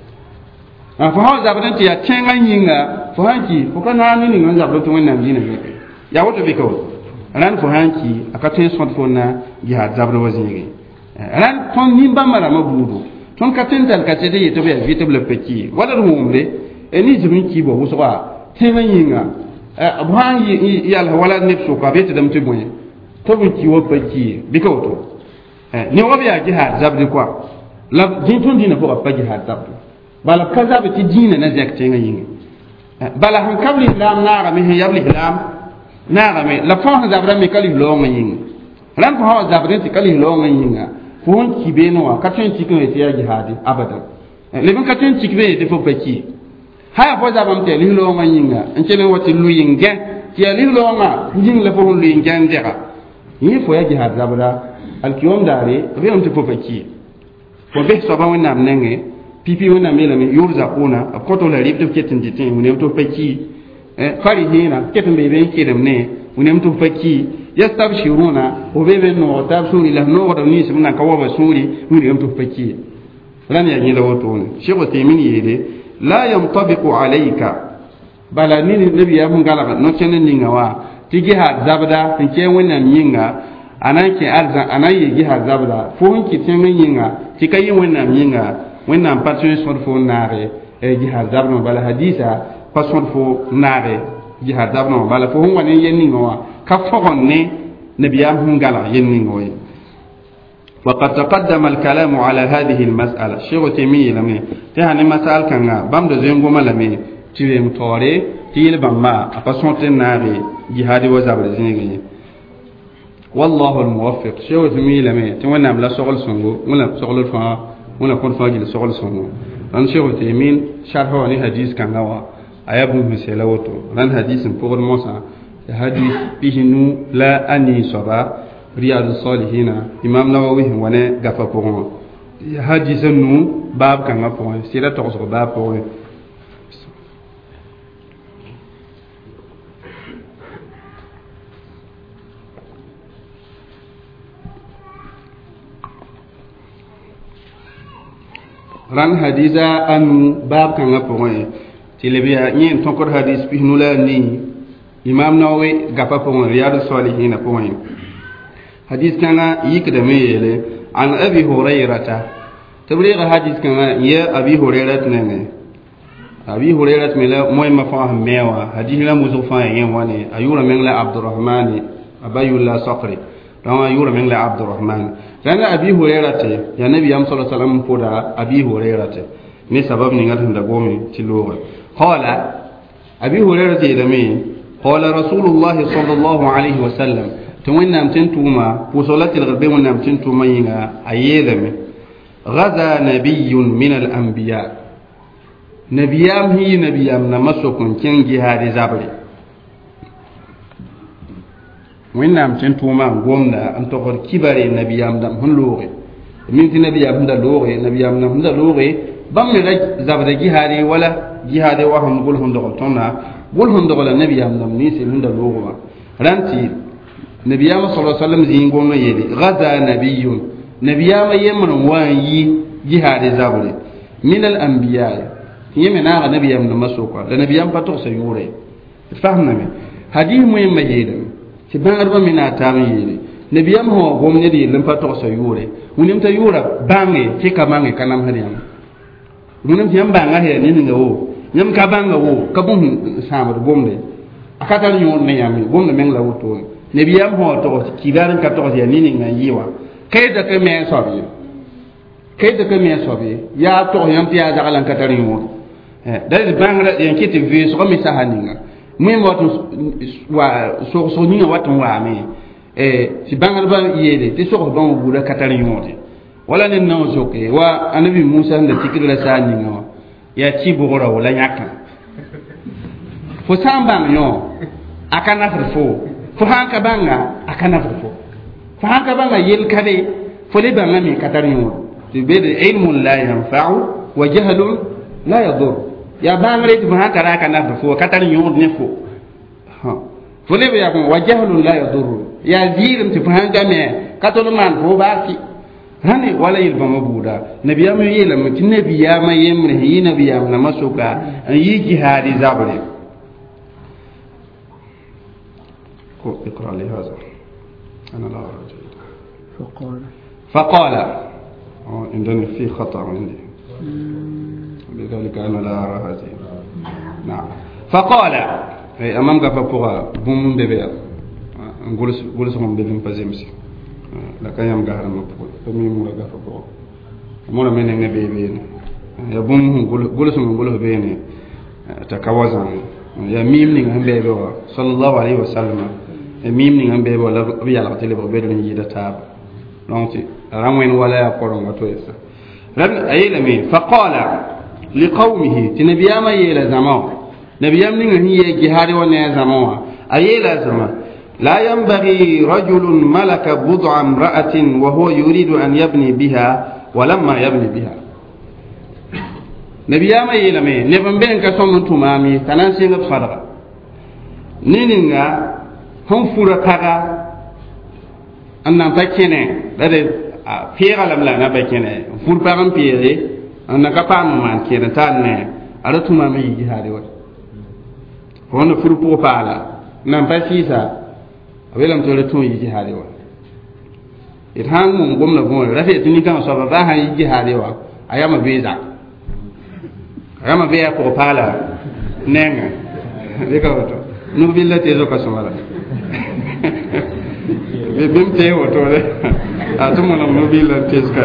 fo hawa zabada ti ya tenga nyinga fo hanki fo kana ni nga zabada to wennam dina zekke ya woto be ko ran fo hanki akaten son fo na jihad zabada wazingi ran ton nimba mara mabudu ton katental katede yeto be vitable petit wala rumbe eni jimin ki bo wusuga tenga yinga abu han yalla wala nefsu ka beti dam tiboye to bu ki wo baki bikoto ni wo biya jihad zabdi kwa la jintun dina ko ba jihad zabdi bala kaza be ti dina na zek tenga yinga bala han kabli lam naara me yabli lam naara me la fa zabra me kali lo yinga ran ko hawa zabra ti kali lo yinga fo hon ki be no ka tun ti ko ti jihad abada le ban ka tun ti be te fo baki haya fo zabam te li lo nga yinga encele wati lu yinga ti li lo nga ying la fo lu yinga ndera yi fo ya jihad zabra al kiyom dare be on te fo faki fo be so ba wona mnenge pipi wona mela me yurza kuna akoto la ribde ketin ditin woni to faki fari hina ketin be be kedem ne woni to faki yastabshiruna o be be no tabsuri la no wada ni simna kawaba suri woni to faki ran ya ni la woto ne shego te min yede لا ينطبق عليك بل نبي يا من قال نوتشن نيغا ti jihad zabda tin ke wannan yinga anan ke arzan anan yi jihad zabda fo hun ki tin yinga ti kai wannan yinga wannan patron sur fo nare e jihad zabda bala hadisa pasor fo nare jihad zabda bala fo hun wani yenni wa ka fo gonne nabiyam hun gala yenni ngoy وقد تقدم الكلام على هذه المسألة شيخ تيمية لمي تهاني مسألة كان بام دو زينغو ملمي تيلم توري تيل بما أقصون تناري جهادي وزابر زينغي والله الموفق شيخ تيمية لمي تيوانا بلا شغل سنغو ولا شغل الفا ولا كون فاجل شغل سنغو لأن شيخ تيمين شرحه عن حديث كان هو أيابن مسيلة وطو لأن حديث مفقر موسى حديث بيهنو لا أني صبا رياض الصالحين امام نووي وانا غفا بون حديث نو باب كان بون سيره توسو باب بون ran hadisa anu bab kan bون tilbiya yin tonkor hadith bi nula ni imam nawawi gafa bون رياض الصالحين بون حديث كان يكدم يله عن أبي هريرة تبليغ حديث كان يا أبي هريرة نعم أبي هريرة ملا مهم فاهم ميوا حديث لا مزوفا يواني أيورا من لا عبد الرحمن أبي الله صقري لما أيورا من لا عبد الرحمن لأن أبي هريرة يا نبي صلى الله عليه وسلم فدا أبي هريرة من سبب نعتهم دعومي تلوه قال أبي هريرة يدمي قال رسول الله صلى الله عليه وسلم توين نام تنتوما وصلات الغربي ونام تنتوما ينا أيدم غزا نبي من الأنبياء نبيام هي نبيام نمسكن كن جهاد زابري وين نام تنتوما قومنا أن تقول كبر نبيام دم هنلوغي من نبيام دا لوغي نبيام دم دا لوغي بام لا زابري جهاد ولا جهاد وهم قول هندقل تونا قول هندقل نبيام دم نيسي هندا لوغوا رانتي نبيام صلى الله عليه وسلم زينغون يدي غزا نبي نبيام يمن واني جهاد زابري من الانبياء يمنا نبيام نمسوكا لنبيام باتو سيوري فهمنا من هذه مهم جدا سبحان رب من اتامي يدي نبيام هو قوم يدي لم باتو سيوري ونمتا يورا بانغي تيكا بانغي كلام هريام ونمتا يم بانغا هي نينغو يم كا بانغا وو كبون سامر قومدي akata nyon ne yami gom na meng la wuto nebiyam ho to kidaran ka to ya nini nga yiwa kay da ke men sobi ya to yam tiya da kalan ka tari mo da is bangra yan kiti vi so mi sahaninga mi moto wa so ni watu wa me si bangra ba yede ti so ba mo bula ka tari mo wala ne no zoke wa anabi Musa nda tikira sahaninga ya ci bugora wala nyaka fo sambang yo akana fo fo hanka banga akana fo hanka banga yel kade fo le banga mi katari yo tibede ilmun la yanfa'u wa jahlun la yadur ya bangre fo hanka ra kana fo katari yo ne fo fo le ya wa jahlun la yadur ya zirim fo hanka me katolo man fo baki hani wala yilba mabuda nabiyam yela mutin nabiyama yemre yi nabiyam na masuka yi jihadi zabri اقرأ لي هذا أنا لا أرى جيدا فقال عندنا في خطأ عندي لذلك أنا لا أرى هذه نعم فقال أمام قفا بوم بيبيا نقول سهم بيبيا بزمسي لكن يوم قهر مقبول فمي مولا قفا بوغا مولا من النبي بين يا بوم قول سهم قوله بيني تكوازان يا ميم نعم بيبيا صلى الله عليه وسلم mim ni ngambe wala bi yalla tele bo bedo ni yida tab donc ramwen wala ya koronga to esa ran ayela mi fa qala li qaumihi tinabiyama yela zama nabiyam ni ngi ye jihadi wona zama ayela zama la yanbaghi rajulun malaka bud'a imra'atin wa huwa yuridu an yabni biha wa lamma yabni biha nabiyama yela me ne bambe ka somu tumami tanan singa fadaka nininga hon fura kaga annan bakene dade fiira lamla na bakene fur pagam piere anna ka pam man kene tanne aratu ma mi jihadi wa hon fur po pala nan pa sisa abelam to le tun yi jihadi wa it han mum gom na gon rafe tuni kan so ba han yi jihadi wa ayama beza ayama be ya ko pala nenga de ka wato nu billa te zo ka somala be bim te wato le atumo na nu billa te ska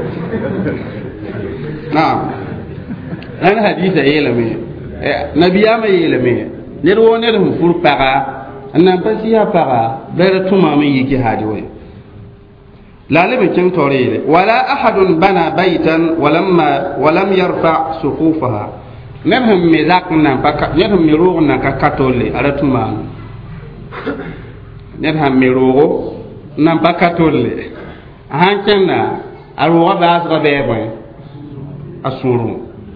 na an hadisa yelame nabiyama yelame ne ro ne dum fur paga annan pasiya paga bere tuma me yi jihadi wa لا لم يكن توريد ولا أحد بنى بيتا ولم يرفع سقوفها نهم مزاقنا نهم مروغنا كاتولي على تمان نهم مروغنا كاتولي هانكنا الوغا باس غبيبين أسورو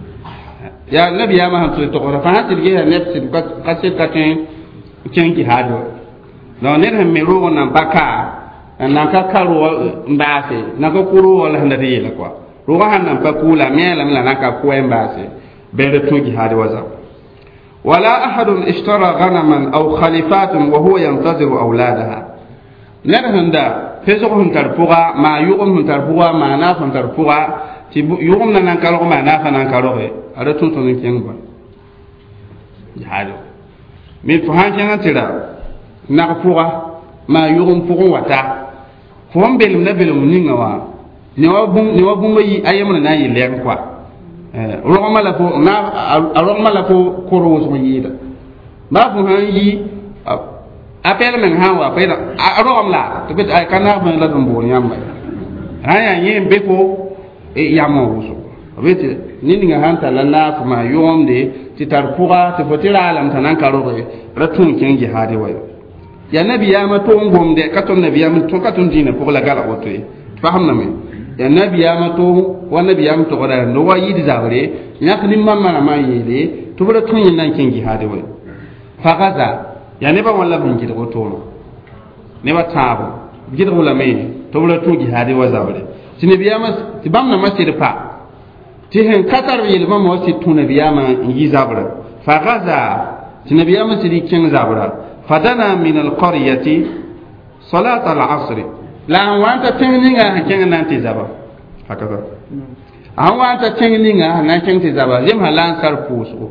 يا نبي يا ما هم تقول فهذا الجهة نفس قصة كين هادو لو نهم مروغنا بكا nanka karu mbase naka kuru wala handa yela kwa ruwa hanna pa kula mela mela naka kuwa mbase bere tuji hadi waza wala ahadun ishtara ghanaman aw khalifatun wa huwa yantaziru awladaha nada handa fezo hun tarpuga ma yugum hun tarpuga ma na hun tarpuga ti yugum nan kalo ma na fa nan kalo re ada tunto ni ken ba jihadu mi fuhan ken tira na puga ma yugum pugu wata fon belum na belum ninga wa ne wa bum yi ayam na yi len kwa ro mala fo na ro mala fo koro so yida ba fu han yi apel men ha wa pe ro la to bet ay kana fa la dum bo nyamba aya yi be ko e yamo wuso bet ni ninga han ta la na fa ma yomde ti tar puga ti botira alam tanan karo be ratun ken jihadi wayo ya nabi ya ma to ngom de katon nabi ya ma to katon dina pour la gala oto faham na me ya nabi ya ma to wa nabi ya ma to gada no wa yidi zabre nyak nim mamma na ma yele to bura tun yin nan ken jihadi wa fa gaza ya ne ba wala bin gida oto ne ba tabo gida wala me to bura to jihadi wa zabre ti nabi ya ma ti bam na masjid pa ti hen katar yele ma mo si tun nabi ya ma yi zabre fa gaza ti nabi ya ma si ken zabra فدنا من القرية صلاة العصر لا وانت تنينغا هكذا نانتي زبا هكذا وانت تنينغا نانتي زبا جمع لان سرفوسو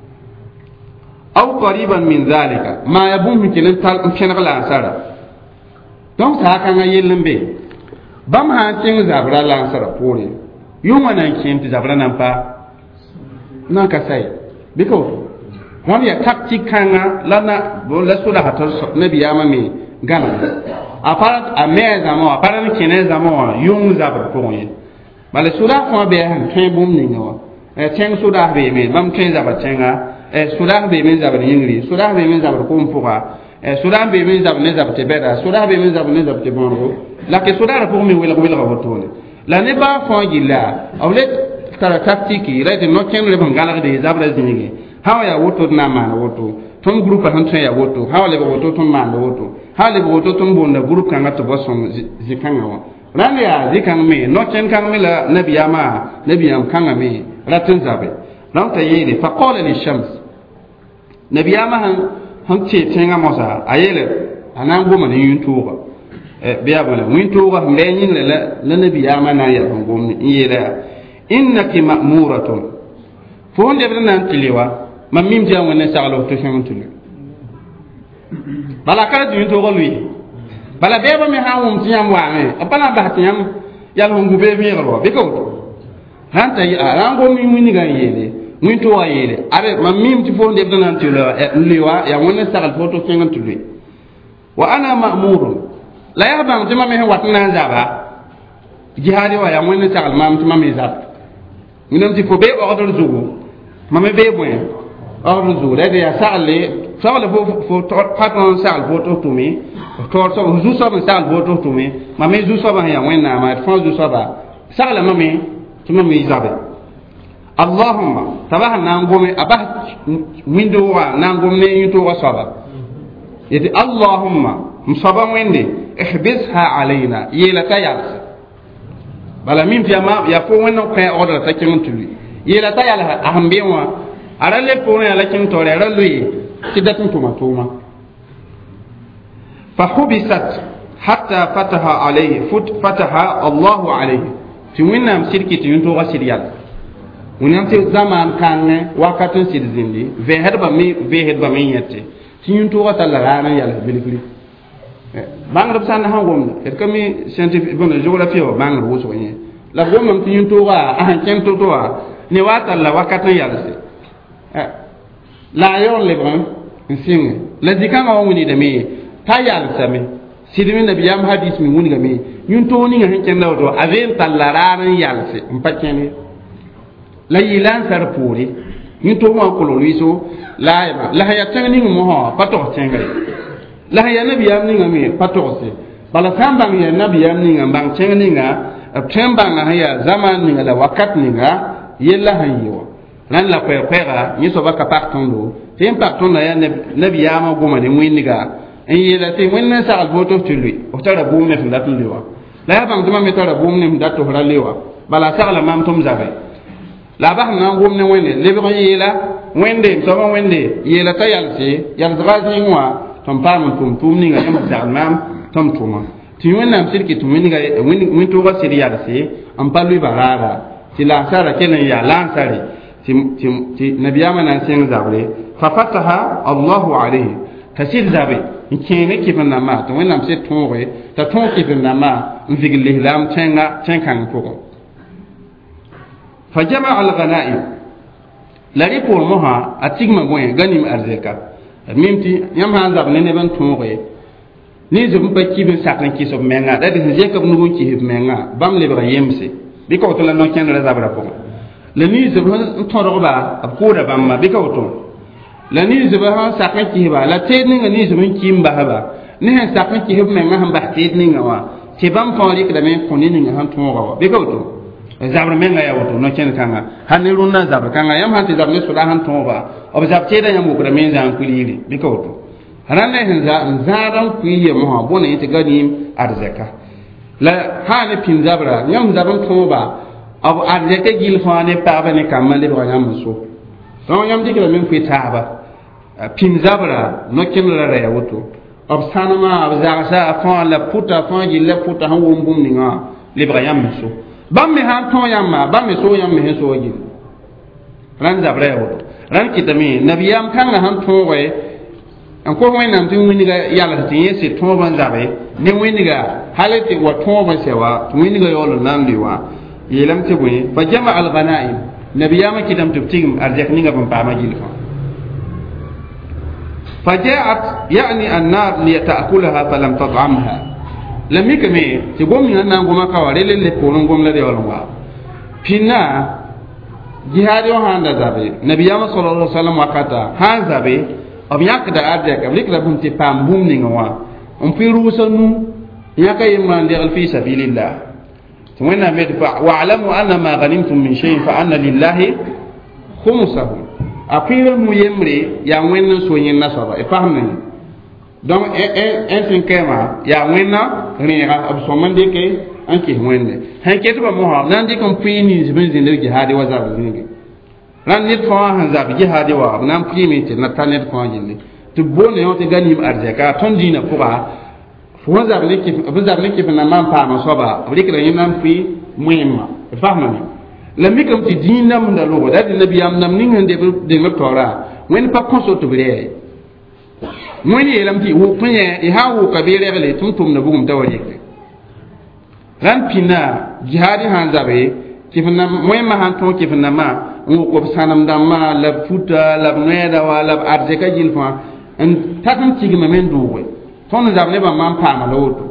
أو قريبا من ذلك ما يبون من كنغ لان سر دونك هكذا يلنبي بام هانتين زبرا لان سرفوري يوم نانتي زبرا نمبا نانكا ساي بيكو wani ya taktik kanga lana bon la sura hatar nabi yama me gana aparat a meza mo aparat kene zamo yung zabar ko yin bale sura ko be han tay bum ni ngawa e teng sura be me bam teng zabar tenga e sura be me zabar yingri sura be me zabar ko mpuga e sura be me zabar ne zabar te beda sura be me zabar ne zabar te bonro la ke sura ko me wela wela ko tole la ne ba fo gilla awle tara taktiki rete no ken le bangala de zabar zinigi hawa ya woto na mana woto ton groupe han ton ya woto hawa le woto ton mana woto hawa le woto ton bonda groupe kan to boson zikanga wa ran ya zikan me no ken kan me la nabiyam kan me ratin zabe dan ta yele fa qala li shams nabiyama han ce tenga mosa ayele anan goma ni yuntuba biya bala yuntuba mbe nyin la nabiyama na ya gomni yele innaki ma'muratun fo nde nan tiliwa mam mim jam wona sagalo to fengon tulu bala kala du to golwi bala beba mi ha wum tiyam wa me bala ba tiyam yal hongu be mi galo be ko hanta ya rango mi muni ga yele mun to wa yele abe mam mim ti fo nde nan tilo liwa ya wona sagal fo to fengon tulu wa ana ma'murun la ya bam tima me watna zaba jihadi wa ya wona sagal mam tima me zab minam ti fo be ordre zugo mame be boy ordre zugo de ya sagle fo patron sal fo to tumi to so zu so sal fo to tumi mame zu so ba ya wena ma fo zu so ba sagle mame tuma me zabe allahumma tabaha nangome abah windo wa nangome yuto wa saba yati allahumma musaba wende ihbisha alaina yela tayal bala min fiama ya fo wona ko ordre ta kin tuli yela ta yala ahambe wa arale ko ne ala kin tore aralui tidatun tuma فحبست حتى فتح الله عليه في وينام سيركي تيونتو غسيريال ونام تي زمان كان وقت سيدزيندي فهد بامي يتي تيونتو غتال رانا يال بلكلي بانغ بسان هانغوم كمي سcientifique bon géographie o bangr wuso ni la gomam tiyunto wa an kento to wa ni wata la wakata yalse la yon le bon sing la dikanga woni de me tayal sami sidimi nabiyam hadis mi woni game yunto ni nga hen kenda to aven tallaran yalse mpakene la yilan sar puri yunto mo ko lo wiso la ya tangni mo ha pato tengare la ya nabiyam ni ngame patose bala sambang ya nabiyam ni ngambang ceng ni nga tembang ya zaman ni la wakat ni nga yella hayo nan la kwera ni so baka partondo tem partondo ya nabiyam goma ni mwiniga en yela te wenna sa alboto tulwi o tara bum ne fndat lewa la ya bang duma me tara bum ne fndat to lewa bala sa la mam tum zabe la ba na ngom ne wende le bi yela wende so wende yela tayalse yal zgazi ngwa tom pam tum ni nga yam zalmam tom tuma ti wonnam sirki tum ni ga win to ga siri yar se am palu barara ti la sara kelen ya lan sari ti nabiyama nan sen zabre fa fataha Allah alayhi kasir zabe kene kifna ma to wonnam se tonre ta ton kifna ma nzigli lam tenkan ko fa jama'a al-ghanaim la ripol moha atigma goyen ganim arzeka mimti yam han zab ne ban tonre ni zum pa kibin sakran ki so menga da de je ka nu ki hib menga bam le ba yemse bi ko to la no ken la zabra ko le ni zum to ro ba ab ko da bam ma bi ko to la ni zum ha sakran ki ba la te ni ni zum ki mba ba ni han sakran ki hib menga han ba te ni wa te bam ko ri ka da men ko ni ni han to ro bi ko to zabra menga ya woto no ken kanga han ni runna zabra kanga yam han te zabne so da han to ba ob zab te da yam ko da men zan kuliri bi ko to ranne zaran kuye mo bona yete ganim arzaka la hane pin zabra nyam zaban toba ab arzaka gil fane pa bane kamale ba nyam so don nyam dikira min ku taba pin zabra no ken la re woto ab sanama ab zaga fa la puta fa gil la puta han wom bum ninga le ba nyam so bam me han ton yamma bam me so yam me so gil ran zabra woto ran kitami nabiyam kan han towe en ko wẽnnaam tɩ wĩnga yalg tɩ yẽ sɩd tõog n zabe ne wĩnga hal tɩ wa tõog n sɛ wa tɩ wĩnga yaool n na n le wa yeelame tɩ bõe fa jama alghanaim nabiyaamã kɩtame tɩ b tigim arzɛk ninga bn paama gil fã fa jaat yani annar liyataakulaha falam tadamha la mikame tɩ gom ning n na n goma ka wa rel le poor n gom la yaool n wa pĩnna jihaad yo sãn da zabe nabiyaamã sallallahu alaihi wasallam wakata sãn zabe ob yak da adek ablik la bum ti pam bum ninga wa on pi rusa nu yaka yimman li fi sabilillah tumena med fa wa'lamu anna ma ghanimtum min shay'in fa anna lillahi khumsahu apira mu yemre ya wenna so yin nasaba e pamne donc en tin kema ya wenna rira ab so mande ke anki wende han ke to mo ha nan di kom pi ni zibin zinde jihadi wa zabu zingi ran nit fa han zab jihadi wa nan primi te na tanet ko jinni to bonne on te ganim arzeka ton dina puba fo zab ne ki na man pa ma soba wuri kira yin nan fi muhimma fahmani la mikam ti dina mun da lobo da nabiyam nam ning hande de no tora wen pa konso to bire mun yelam ti wo punye e ha wo kabire le tum na bugum tawaje ran pina jihadi han zabe kifna muhimma han to kifna ma ko sanam damma la futa la neda wala arzeka jilfa en tatam tigima men duwe ton zabne ba man pa ma loto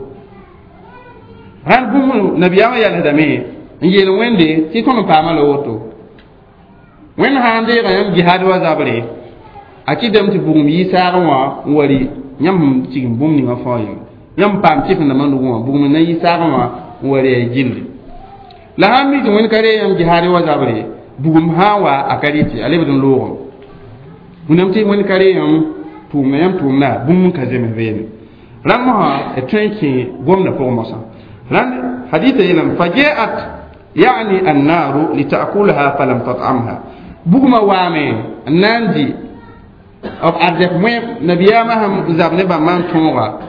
ran bum nabiyama yalla dame ngel wende ti ton pa ma loto wen hande ga yam jihad wa zabre akidam ti bum yi sarwa wari nyam tigim bum ni ma fayu nyam pam tifna man duwa bum na yi sarwa wari jilli la hami to wen kare yam jihad wa zabre bugum hawa akariti alebdun logo munam ti mon kare yam tumna bum ka zeme veni ramma e trenki gomna ko mosa ran haditha yelam fajaat yani an-nar litakulaha falam tat'amha buguma wame nandi of adek mwe nabiyama ham zabne ba man tonga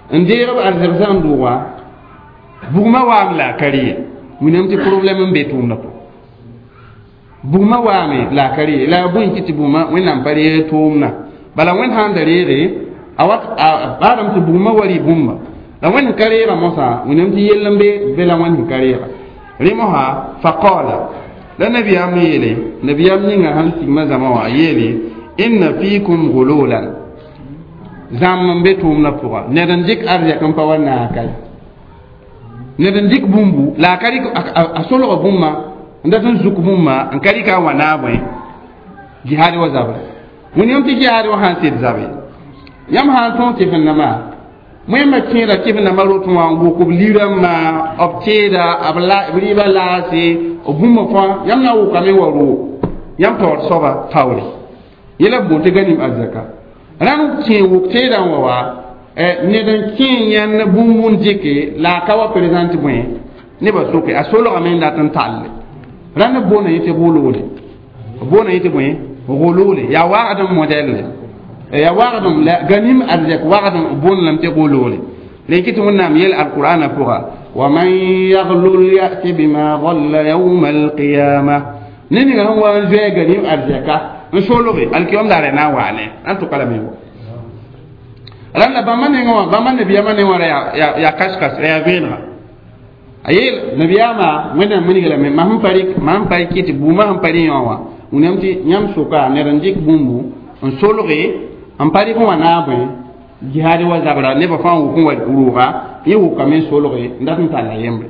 ndeer arzan duwa bugma waam la kariye winem ti problème mbe tumna ko bugma waame la kariye la bun kiti bugma wenam pare tumna bala wen handa rere awat baram ti bugma wari bumma la wen kariye mosa winem ti yelambe bela wen kariye rimoha faqala la nabiyam yele nabiyam ninga hanti mazama wa yele inna fikum ghululan zam mbe tumna pour ne dan dik arja kam pa wana kay ne dan dik bumbu la kari asolo bumma ndatan zuk bumma an kari ka wana boy jihad wa zabra mun yam ti jihad wa hanti zabe yam han ton ti fenama moyma kira ti fenama rotu wa ngo ko liram ma opteda abla ibriba la si o bumma fa yam na wo kame woro yam tor soba tawri yela bo te ganim azaka ran ti wo te dan wa ne dan kin yan bumbun jike la kawa president boy ne ba soke asolo amen da tan talle ran bona yete bolole bona yete boy bolole ya wa adam model ya wa adam la ganim arzak wa adam bon lam te bolole lekiti wonnam yel alquran pura wa man yaghlul ya'ti bima dhalla yawm alqiyamah nini ga wa je ganim arzaka nsolobe alkiyom dare na wane antu kala mewo randa bamane ngwa bamane biyamane wara ya kaskas ya vena ayel nabiyama wena munigala me maham pari kiti buma ham pari yawa unemti nyam suka ne ranjik bumbu nsolobe am pari ko wana be jihadi wa zabra ne ba fan ko wa uruha yewu kamen solobe ndatin tala yembe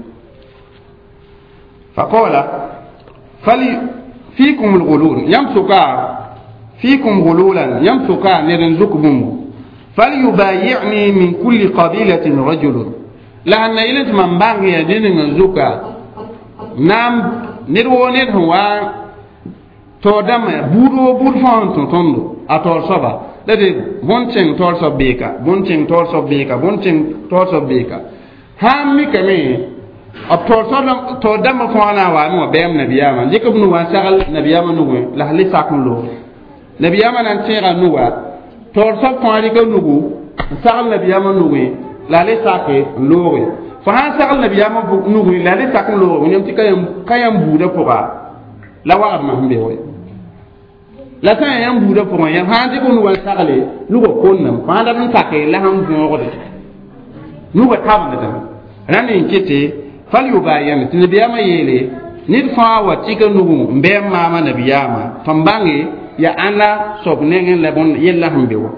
faqala fali فيكم الغلول يمسكا فيكم غلولا يمسكا نرنزكم فليبايعني من كل قبيلة رجل لأن إلت من بانغ يدين نزكا نام نروونير هو تودم بورو بورفان تندو أتور صبا لدي بونتين تور صبيكا بونتين تور صبيكا بونتين تور صبيكا هم مكمي ab to dam ko ana wa mo bem nabiyama jikab nu wa sagal nabiyama nu la hali sakun lo nabiyama nan tira nu wa to so ko ari ko nu sagal nabiyama nu la le saké lo fa han sagal nabiyama nu la le sakun lo nyam ti kayam bu de poka la wa ma hande wo la tan yam bu de poka yam han ti ko nu wa sagale lu ko konnam fa da nan saké la ham bu ko de nu ko tab de ran ni kete falyubayan tinabiyama yele nid fa wa tika nugu mbe mama nabiyama tambange ya ana sok nengen lebon yella hambewo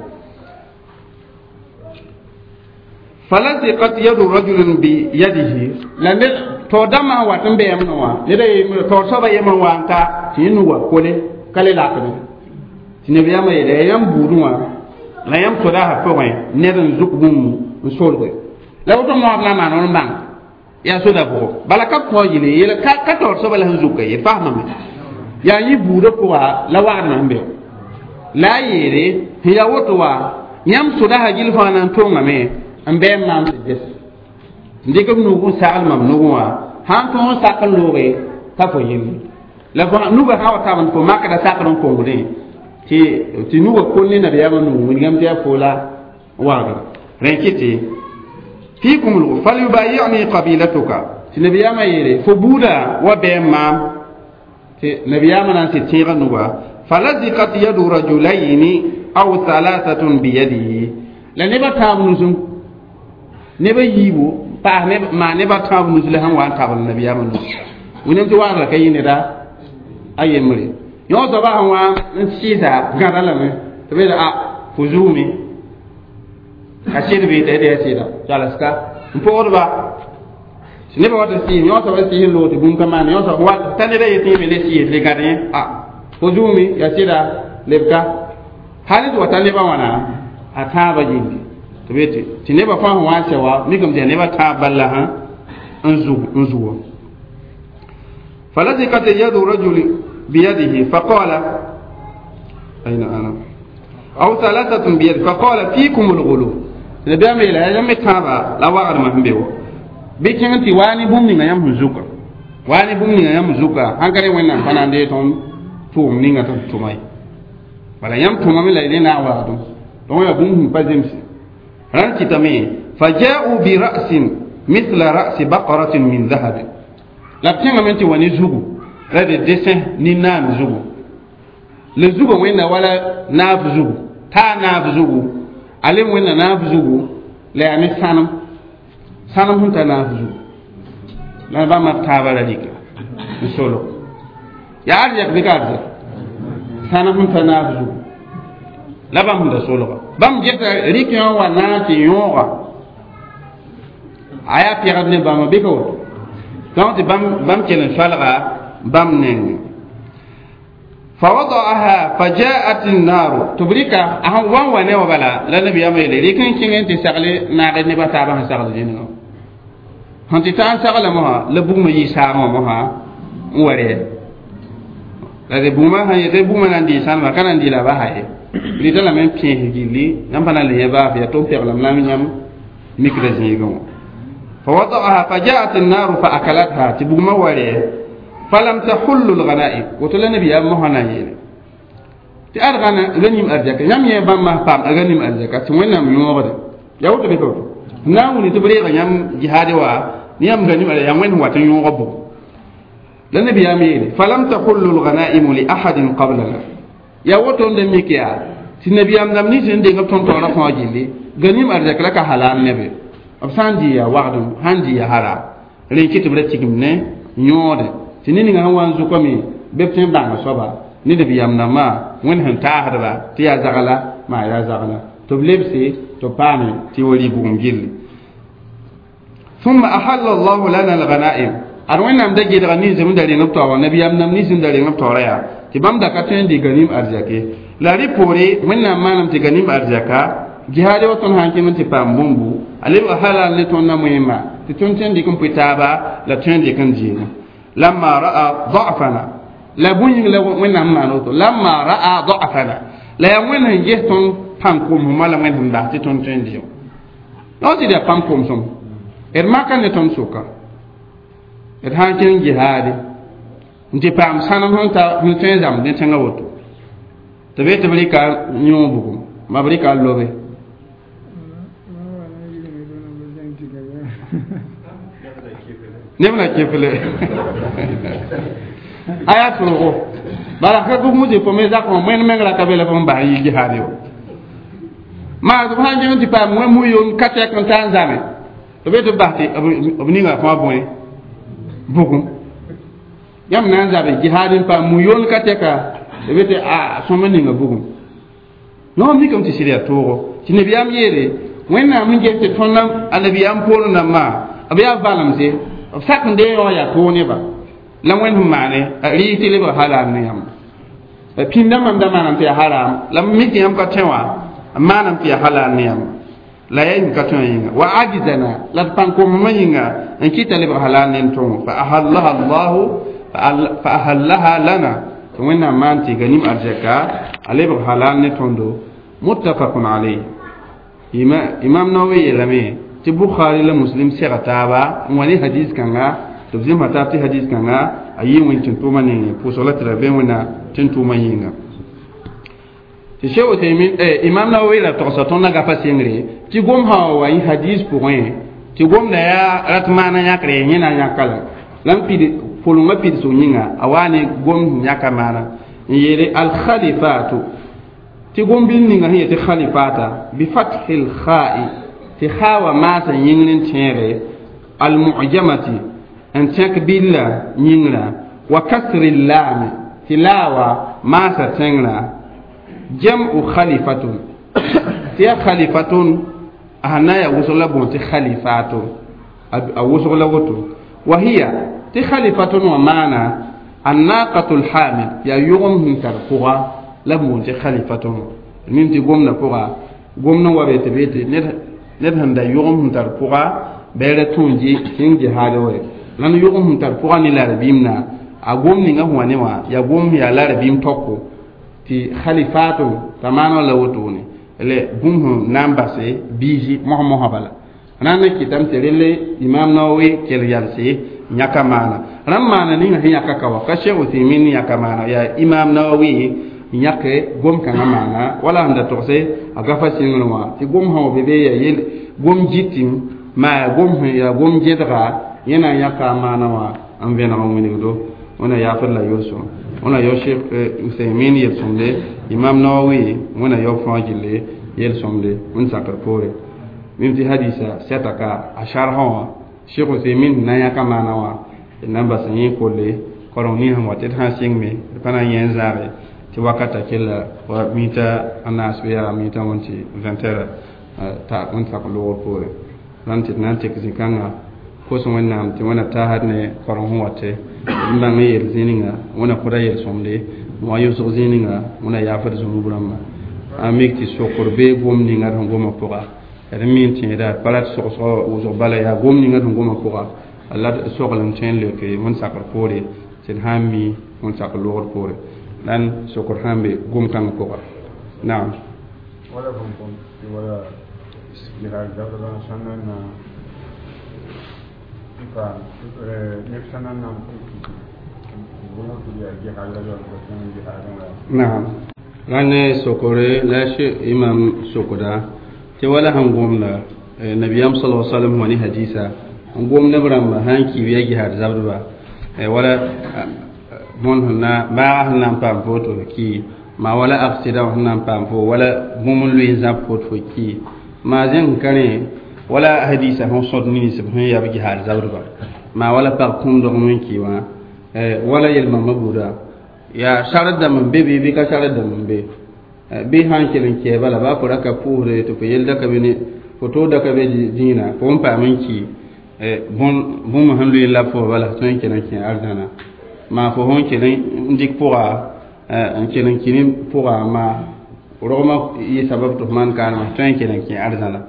falasiqat yadu rajulin bi yadihi lande to dama wa tambe yamno wa nide to soba yema wanta tinu wa kole kale la kale tinabiyama yele yam buduma la yam to da ha ko neden zukbum solbe lawto mo na ma non bang ya so da bo balaka ko yile yele ka tor so bala zuka ye fahma me ya yi budo ko la wa na mbe la yere ya woto wa nyam so da hajil fa nan to ngame ambe mam des ndigam no ko sa'al mam no wa han to sakal lo re ka fo yele la fa nu ba hawa ka man ko maka da sakal ko ngure ti nu ko ni na ya manu mun ngam ta fola wa ga renkiti فيكم الغل فليبايعني قبيلتك نبياما يري فبودا وبيما نبياما نانسي تيغا نوا فلزقت يد رجلين أو ثلاثة بيده لنبا تام نزم نبا يبو ما نبا تام نزل هم وان تام نبياما نزم ونمتي وان لكي ندا أي مري يوزا با هم وان نسيسا غادا لمي تبدا فزومي kasir bi de de sida jalaska mporba ne ba wata si nyo so si lo de bun kama nyo so wa tane de yeti me le si le gadin fuzumi ya sida lebka halit wa tane ba wana ataba jingi to beti tine ba fa wa cewa mi kam je ne ba ta balla ha anzu فلزقت يد رجل بيده فقال أين أنا أو ثلاثة بيد فقال فيكم الغلو نبيام إلى يوم تابا لا وعد ما هم بيو بيكنتي واني بومي نيام زوكا واني بومي نيام زوكا هنكري وين فانا ديتون توم نينغا توماي ولا يام تومامي لا يدينا وعدو دون يا بوم بازمسي ran kitame فجاءوا برأس مثل رأس بقرة من ذهب لا تنغ من تواني زوجو لا دسين ني نام زوجو لزوجو وين ولا ناف زوجو تا ناف زوجو علم وين ناف زوجو لا يعني سانم هم تا ناف زوجو لا بما تابلا ديك نسولو يا ارجك بكارز سانم هم تا ناف زوجو لا بام دا سولو بام جيت ريكيون وانا تي يونغا aya piyagad ne bama biko donc bam kelen falga bam nen فوضعها فجاءت النار تبريكا أهم وان وان وبلا لا نبي يوم يلي لكن كين أنت سألي ناقد نبى تابع سأل جينه هنت تان سأل مها لبوم يسار مها وريه لا لبوم هاي لبوم عندي سان ما كان عندي لا بهاي لذا لما يمكن يجيلي نبنا اللي يبغى في توم تغلم لا من يوم ميكرزينه فوضعها فجاءت النار فأكلتها تبوم وريه فلم تحل الغنائم وتلا نبي مهنا يلي تأرغنا غنيم أرجك يم يبام ما فام غنيم أرجك تمنى من يوم غدا يا وتر بيكو ناو نتبريغ يم جهاد وا نيم غنيم أرجك يم وين هو تنيوم غبو لنبي يلي فلم تحل الغنائم لأحد قبلنا يا وتر ندميكيا تنبي يم نمني تندي غبتون تورا فاجيلي غنيم أرجك لك حلال نبي أبسانجي يا وعدم هانجي يا هرا لين كتبرت تكمنه نيود tinini nga wanzu komi beptin banga soba ni de biyam na ma wen han taahra ti ya zagala ma ya zagala to blebsi to pame ti wali bugum gilli thumma ahalla Allah lana al-ghanaim arwana am dage daga ni zemun dare ngapto wa nabiyam nam ni zin dare ngapto raya ti bam da katen di ganim arzake la ri pore men na manam ti ganim arzaka jihade waton hanki mun ti pam bumbu alim halal ne ton na muhimma ti ton ten di kompitaba la ten di kan jina لما رأى ضعفنا لا بني لا وين ما نوتو لما رأى ضعفنا لا وين يهتون بانكم ما لا وين هم داتي تون تنديو نوتي ده بانكم سوم ما كان نتون سوكا هانكين جهادي نتي بام سانم هونتا نتين زام دي تنغا وتو تبي تبريكا نيو بوكم ما بريكا لوبي nebna kefle aya tulugo bala ka bu muje ko me za ko men mengra ka bele fon ba yi jihadi ma do ha ngi pa mo mu yon kate kan tanzame to be to bahti obni nga fa boy bukum yam nan zabe jihadin pa mu yon kate ka to be te a so men nga bukum no mi kam ti siria to ti ne biyam yere wenna mun je te tonnam anabiyam polo na ma abiya balamse sakn de yo ya to ne ba lam wen humane ri ti le ba halam ne yam pindam am da manam ti haram lam mi ti am ka tewa manam ti halal ne yam la yin ka to yin wa ajizana la pan ko ma yinga en ki tale ba halal ne to fa ahallaha Allah fa ahallaha lana to wenna man ti ganim arjaka ale ba halal ne tondo muttafaqun alayhi imam Nawawi lame ti Bukhari la Muslim sigataba wani hadith kanga to zima ta ti hadith kanga ayi won tinto mane po solat rabe wona tinto mayinga ti shew taymin imam Nawawi la to sa ton naga pasengre ti gom ha wa yi hadith pour un ti gom da ya ratmana ya kre nyina nya kala lam pidi poluma pidi so nyinga awani gom nya kamana yele al khalifatu ti gom bin ninga hiya ti khalifata bi fathil kha'i ti khawa ma sa yingrin tere al mu'jamati an takbilla yingra wa kasri lam tilawa ma sa tengra jam'u khalifatun ti khalifatun ahna ya wusula bon ti khalifatu a wusula goto wa hiya ti khalifatun wa mana annaqatul hamil ya yugum hintar qura labun ti khalifatun min ti gomna qura gomna wa bete bete net handa yugum hintar qura bere tunji hinji hadawe lan yugum hintar qura ni larabimna a gomni nga huwane wa ya gom ya larabim tokko ti khalifatu tamano la wotuni le bumhu nambase biji mohmo bala nana kitam terele imam Nawawi kel yalse nyaka mana ramana ni nga nyaka kawa ka sheikh Uthaymeen nyaka mana ya imam Nawawi yake gom kan amana wala anda to se aga fa singwa ti gom ha be ya yel gom jitim ma gom ya gom jedra yana yaka amana wa am vena ngoni do ona ya fa la yoso ona yo Sheikh Usaymin yel somde Imam Nawawi ona yo fangile yel somde on sakar pore mimti hadisa setaka ashar hawa Sheikh Usaymin na yaka amana wa namba sanyi kolle koroni ha watet ha singme pana yen zare ti wakata kila wa mita anasbiya mita wonti 20h ta on sa ko lor pore nanti nanti kizikanga ko so wonnam ti wona ta hadne koron wate mba me yel zininga wona ko da yel somde mo ayo so zininga wona ya fa zumu buramma amikti sokor be gomni ngar ngoma poka min ti da palat so so zo bala ya gomni ngar ngoma poka Allah sokalam chen le ke won sakar pore sin hammi won sakar lor pore dan sokor hambe gum kan ko naam wala bum wala jihad dawla sanan na ifa nek sanan na wala ko ya jihad la do ko jihad naam lane sokore la shi imam sokoda te wala hangum la nabiyam sallallahu alaihi wasallam wani hadisa ngom na bramba hanki wiya jihad zabba wala mon na ba na pam foto ki ma wala aksida na pam fo wala mumul lui zap foto ki ma zen kane wala hadisa hon sod ni se bon ya jihad zabba ma wala par kum do mon ki wa wala yel mamma buda ya sharada man bebe be ka sharada man be be hankelin ke bala ba ko raka pure to ko yel da ka bene foto da ka be dina ko pa man ki bon han lui la fo wala ton kenan kin ardana ma fo hon kenan ndik pora en kenan kinin pora ma roma yi sabab to man kan ma ton kenan kin ardana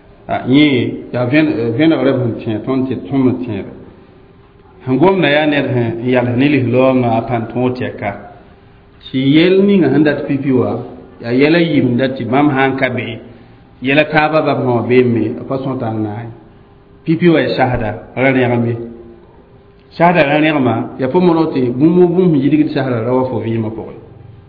ni ya ven ore bon tien ton ti ton tien hangom na ya ne ya la nili lo nga pan ton teka si yel ni nga handat pipiwa ya yela yim dati mam han kabe yela kaba ba mo be me fa son tan na pipi wa shahada rani ngambi shahada rani ngama ya fo monoti bum yidi shahada rawa fo vi ma poy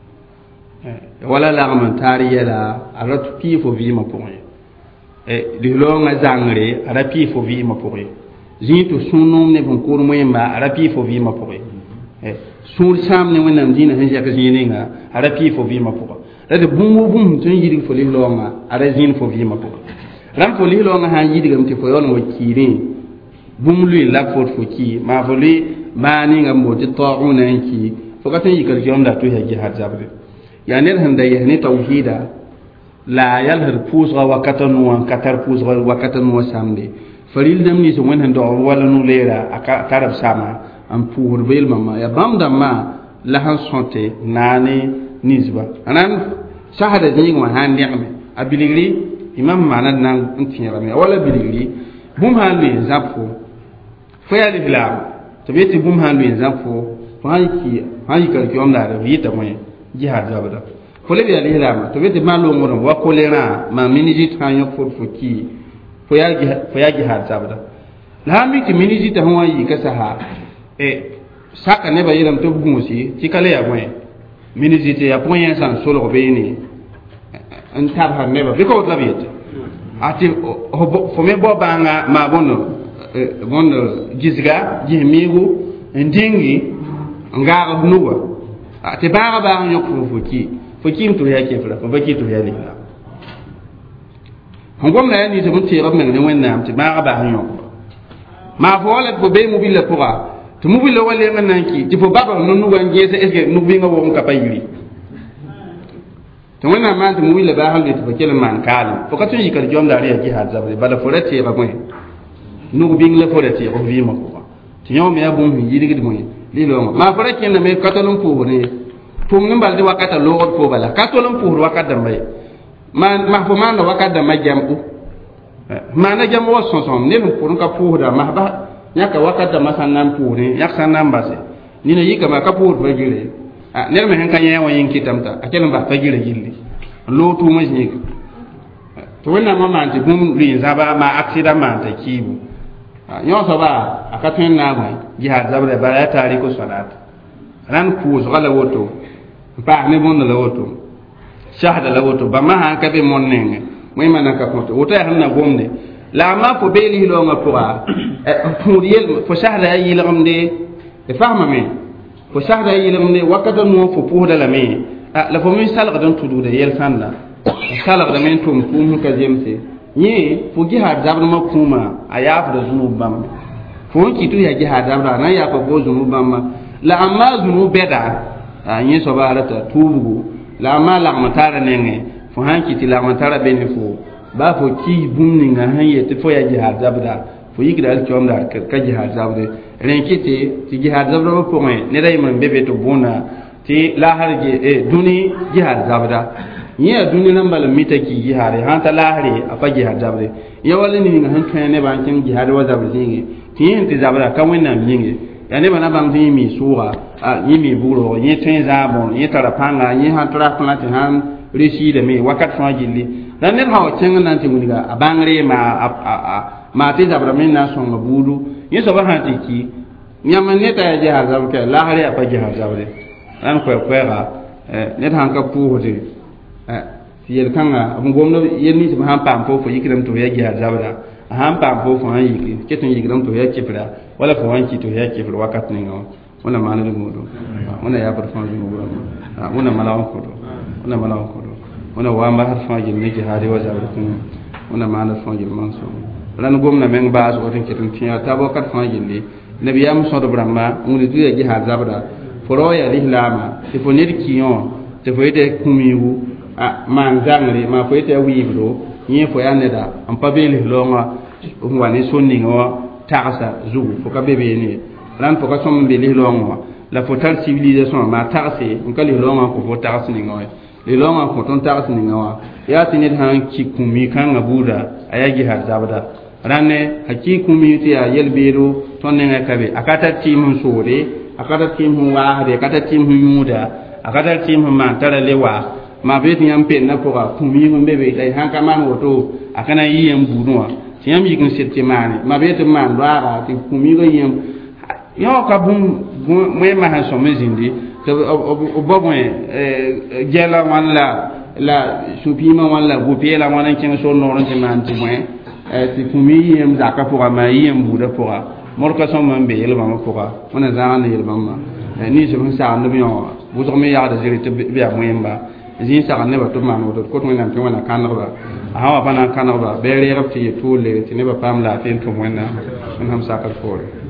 wala la ngam tariya la arat pi fo vi ma poy di lo nga zangre ara pi fo vi ma poy zinto sunum ne bon ko mo yamba ara pi fo vi ma poy sur sam ne wonam dina han jaka zininga ara pi fo vi ma poy da bum tun yidi fo li lo nga ara zin fo vi ma poy ram fo li lo nga han yidi gam ti fo yon wakiri bum lui la fo ki ma fo li mani ngam mo ti ta'una ki fo ka tan yikal jom da to ya jihad zabre ya ne han da ya ne tauhida la yalhar pus ga wakatan wa katar pus ga wakatan wa samde faril dam ni so won han do wala no lera aka tarab sama am pour bel mama ya bamda ma la han sonte nani nisba anan shahada ni wa han ni'me abiligri imam manad nan ntinyara me wala biligri bum hanlu zappo fayal islam to beti bum hanlu zappo hayi kal ki onda da vita moy jihad zabada fole bi al-islam to beti malo ngoro wa kolera ma miniji tanyo foki foya jihad zabada la mi ki miniji ta hawayi kasaha saka ne ba yiram to bugusi ti kale ya moy miniji te ya poyen san solo be ni en tab har neba biko la biet ati fo me bo banga ma bono gizga jihmigu ndingi ngara nuwa ati ba nyok foki mto yake fla fo baki to yali la hongom na ni to mti rob men wenna amti ba nyok ma fo wala bo be mu billa pura to mu billa wala men ki ti fo baba nonu wangese eske nu bi nga wo kapayiri to wannan ma da muwila ba halde to bakele man kala fo ka tun yikal jom da riya jihad zabri bala forete ba moy nu bing la forete o vi ma ko ti nyom ya bum yidi gidi moy li lo ma forete na me katalum pour ne tum nimbal di wakata lo ko bala katalum pour wakata may ma fo man wakata ma jamu mana jamu wa sonson ne pour ka pour da ma ba nyaka wakata masannan pour ne yaksan nambase ni ne yika ma ka pour ba gire ner me hanka nyaa wayin kitamta akelo ba fajira gilli lo tu majni to wannan mama anti bum rin zaba ma accident ma ta kibu nyo so ba akatun na ba jihad zabra ba ya tari ko salat ran ku zala woto pa ne bon la woto shahada la woto ba ma ha ka be mon nenge moy mana ka ko woto ya hanna gomne la ma po beli lo nga pora pour yel fo shahada yi la ngamde e fahma me fo shahada yi la ngamde wakata no fo pour da la me la fo mi salga don tudu de yel sanda salga da men tum kum ka jemse ni fo gi har zabna ma kuma ayaf da zunu bam fo ki tu ya gi har zabna na ya ko bo zunu bam la amma zunu beda ni so ba rata tubu la amma la matara nenge fo hanki ti la matara bene fo ba fo ki bumni nga hanye te fo ya gi har zabda fo yi kidal ki omda ka gi har zabde renkite ti gi har zabda ba po ne dai man bebe to bona ti la harge duni gi har zabda ya duni nan bal mitaki gi har han ta la hari apa gi har zabde ya wala ni nga han tane ba kin gi har wa zabde ngi ti yin ti zabda kan wannan yinge ya ne bana bang ti mi sura yi mi buro yi tun za bon yi tara panga yi han tra plan ti han rishi de me wakat fa gilli dan ne hawo cenga nan ti muniga abangre ma ti zabra min na son mabudu yi so ba han ti ki nyama ne ta ji har zabke la hari apa ji har zabde dan ko ga ne han ka pu hote ti yel kanga abun gomno yen ni han pam fo yikram to ya ji har zabda han pam fo han yiki ketun yikram to ya kifra wala fo wanki to ya kifra wakat ne ngaw wala maana lu mudu wala ya bar fa lu mudu wala malawan ko do wala malawan ko do wala wa ma har fa ji ne ji hari wa zabda kun wala maana fa ji manso ran gomna men baas o tin ketun tiya tabo kat fa ji ne nabiyam so do brahma ngudi du ya ji har zabda foro ya lihlama te fo ned kiyon te fo ite kumiwu man zangri ma fo ite wibro yin fo ya neda am pa be lihlonga wani sonni ngo taxa zu fo ka bebe ni ran fo ka som be lihlonga la fo tar civilisation ma taxe on ka lihlonga ko fo taxe ni ngo lihlonga ko ton taxe ni ngo ya tinit han ki kumi kan ngabuda ayagi har zabada ranne hakiki mi ti ya yelberu ton ne kabe akata timun sore akata timun wa de akata timun yuda akata timun ma tara lewa ma be tiam pe na ko ka kumi mo bebe dai han ka man woto akana yiyem bunwa tiam yikin setti mani ma be to man dara ti kumi go yem yo ka bum mo ma ha so mezindi to obobon gela wan la supima wan la gopiela wan kin so no ron ti man ti mo ti kumi yem zaka pour ma yem buda pour morka so man be yelba ma pour ona zana yelba ma ni so sa no bion bu to me ya da jeri te be amemba zin sa ne ba to man woto ko to nan to wana kanaba hawa bana kanaba be re rabti to le ti ne ba pam la tin to wona on ham sa ka fore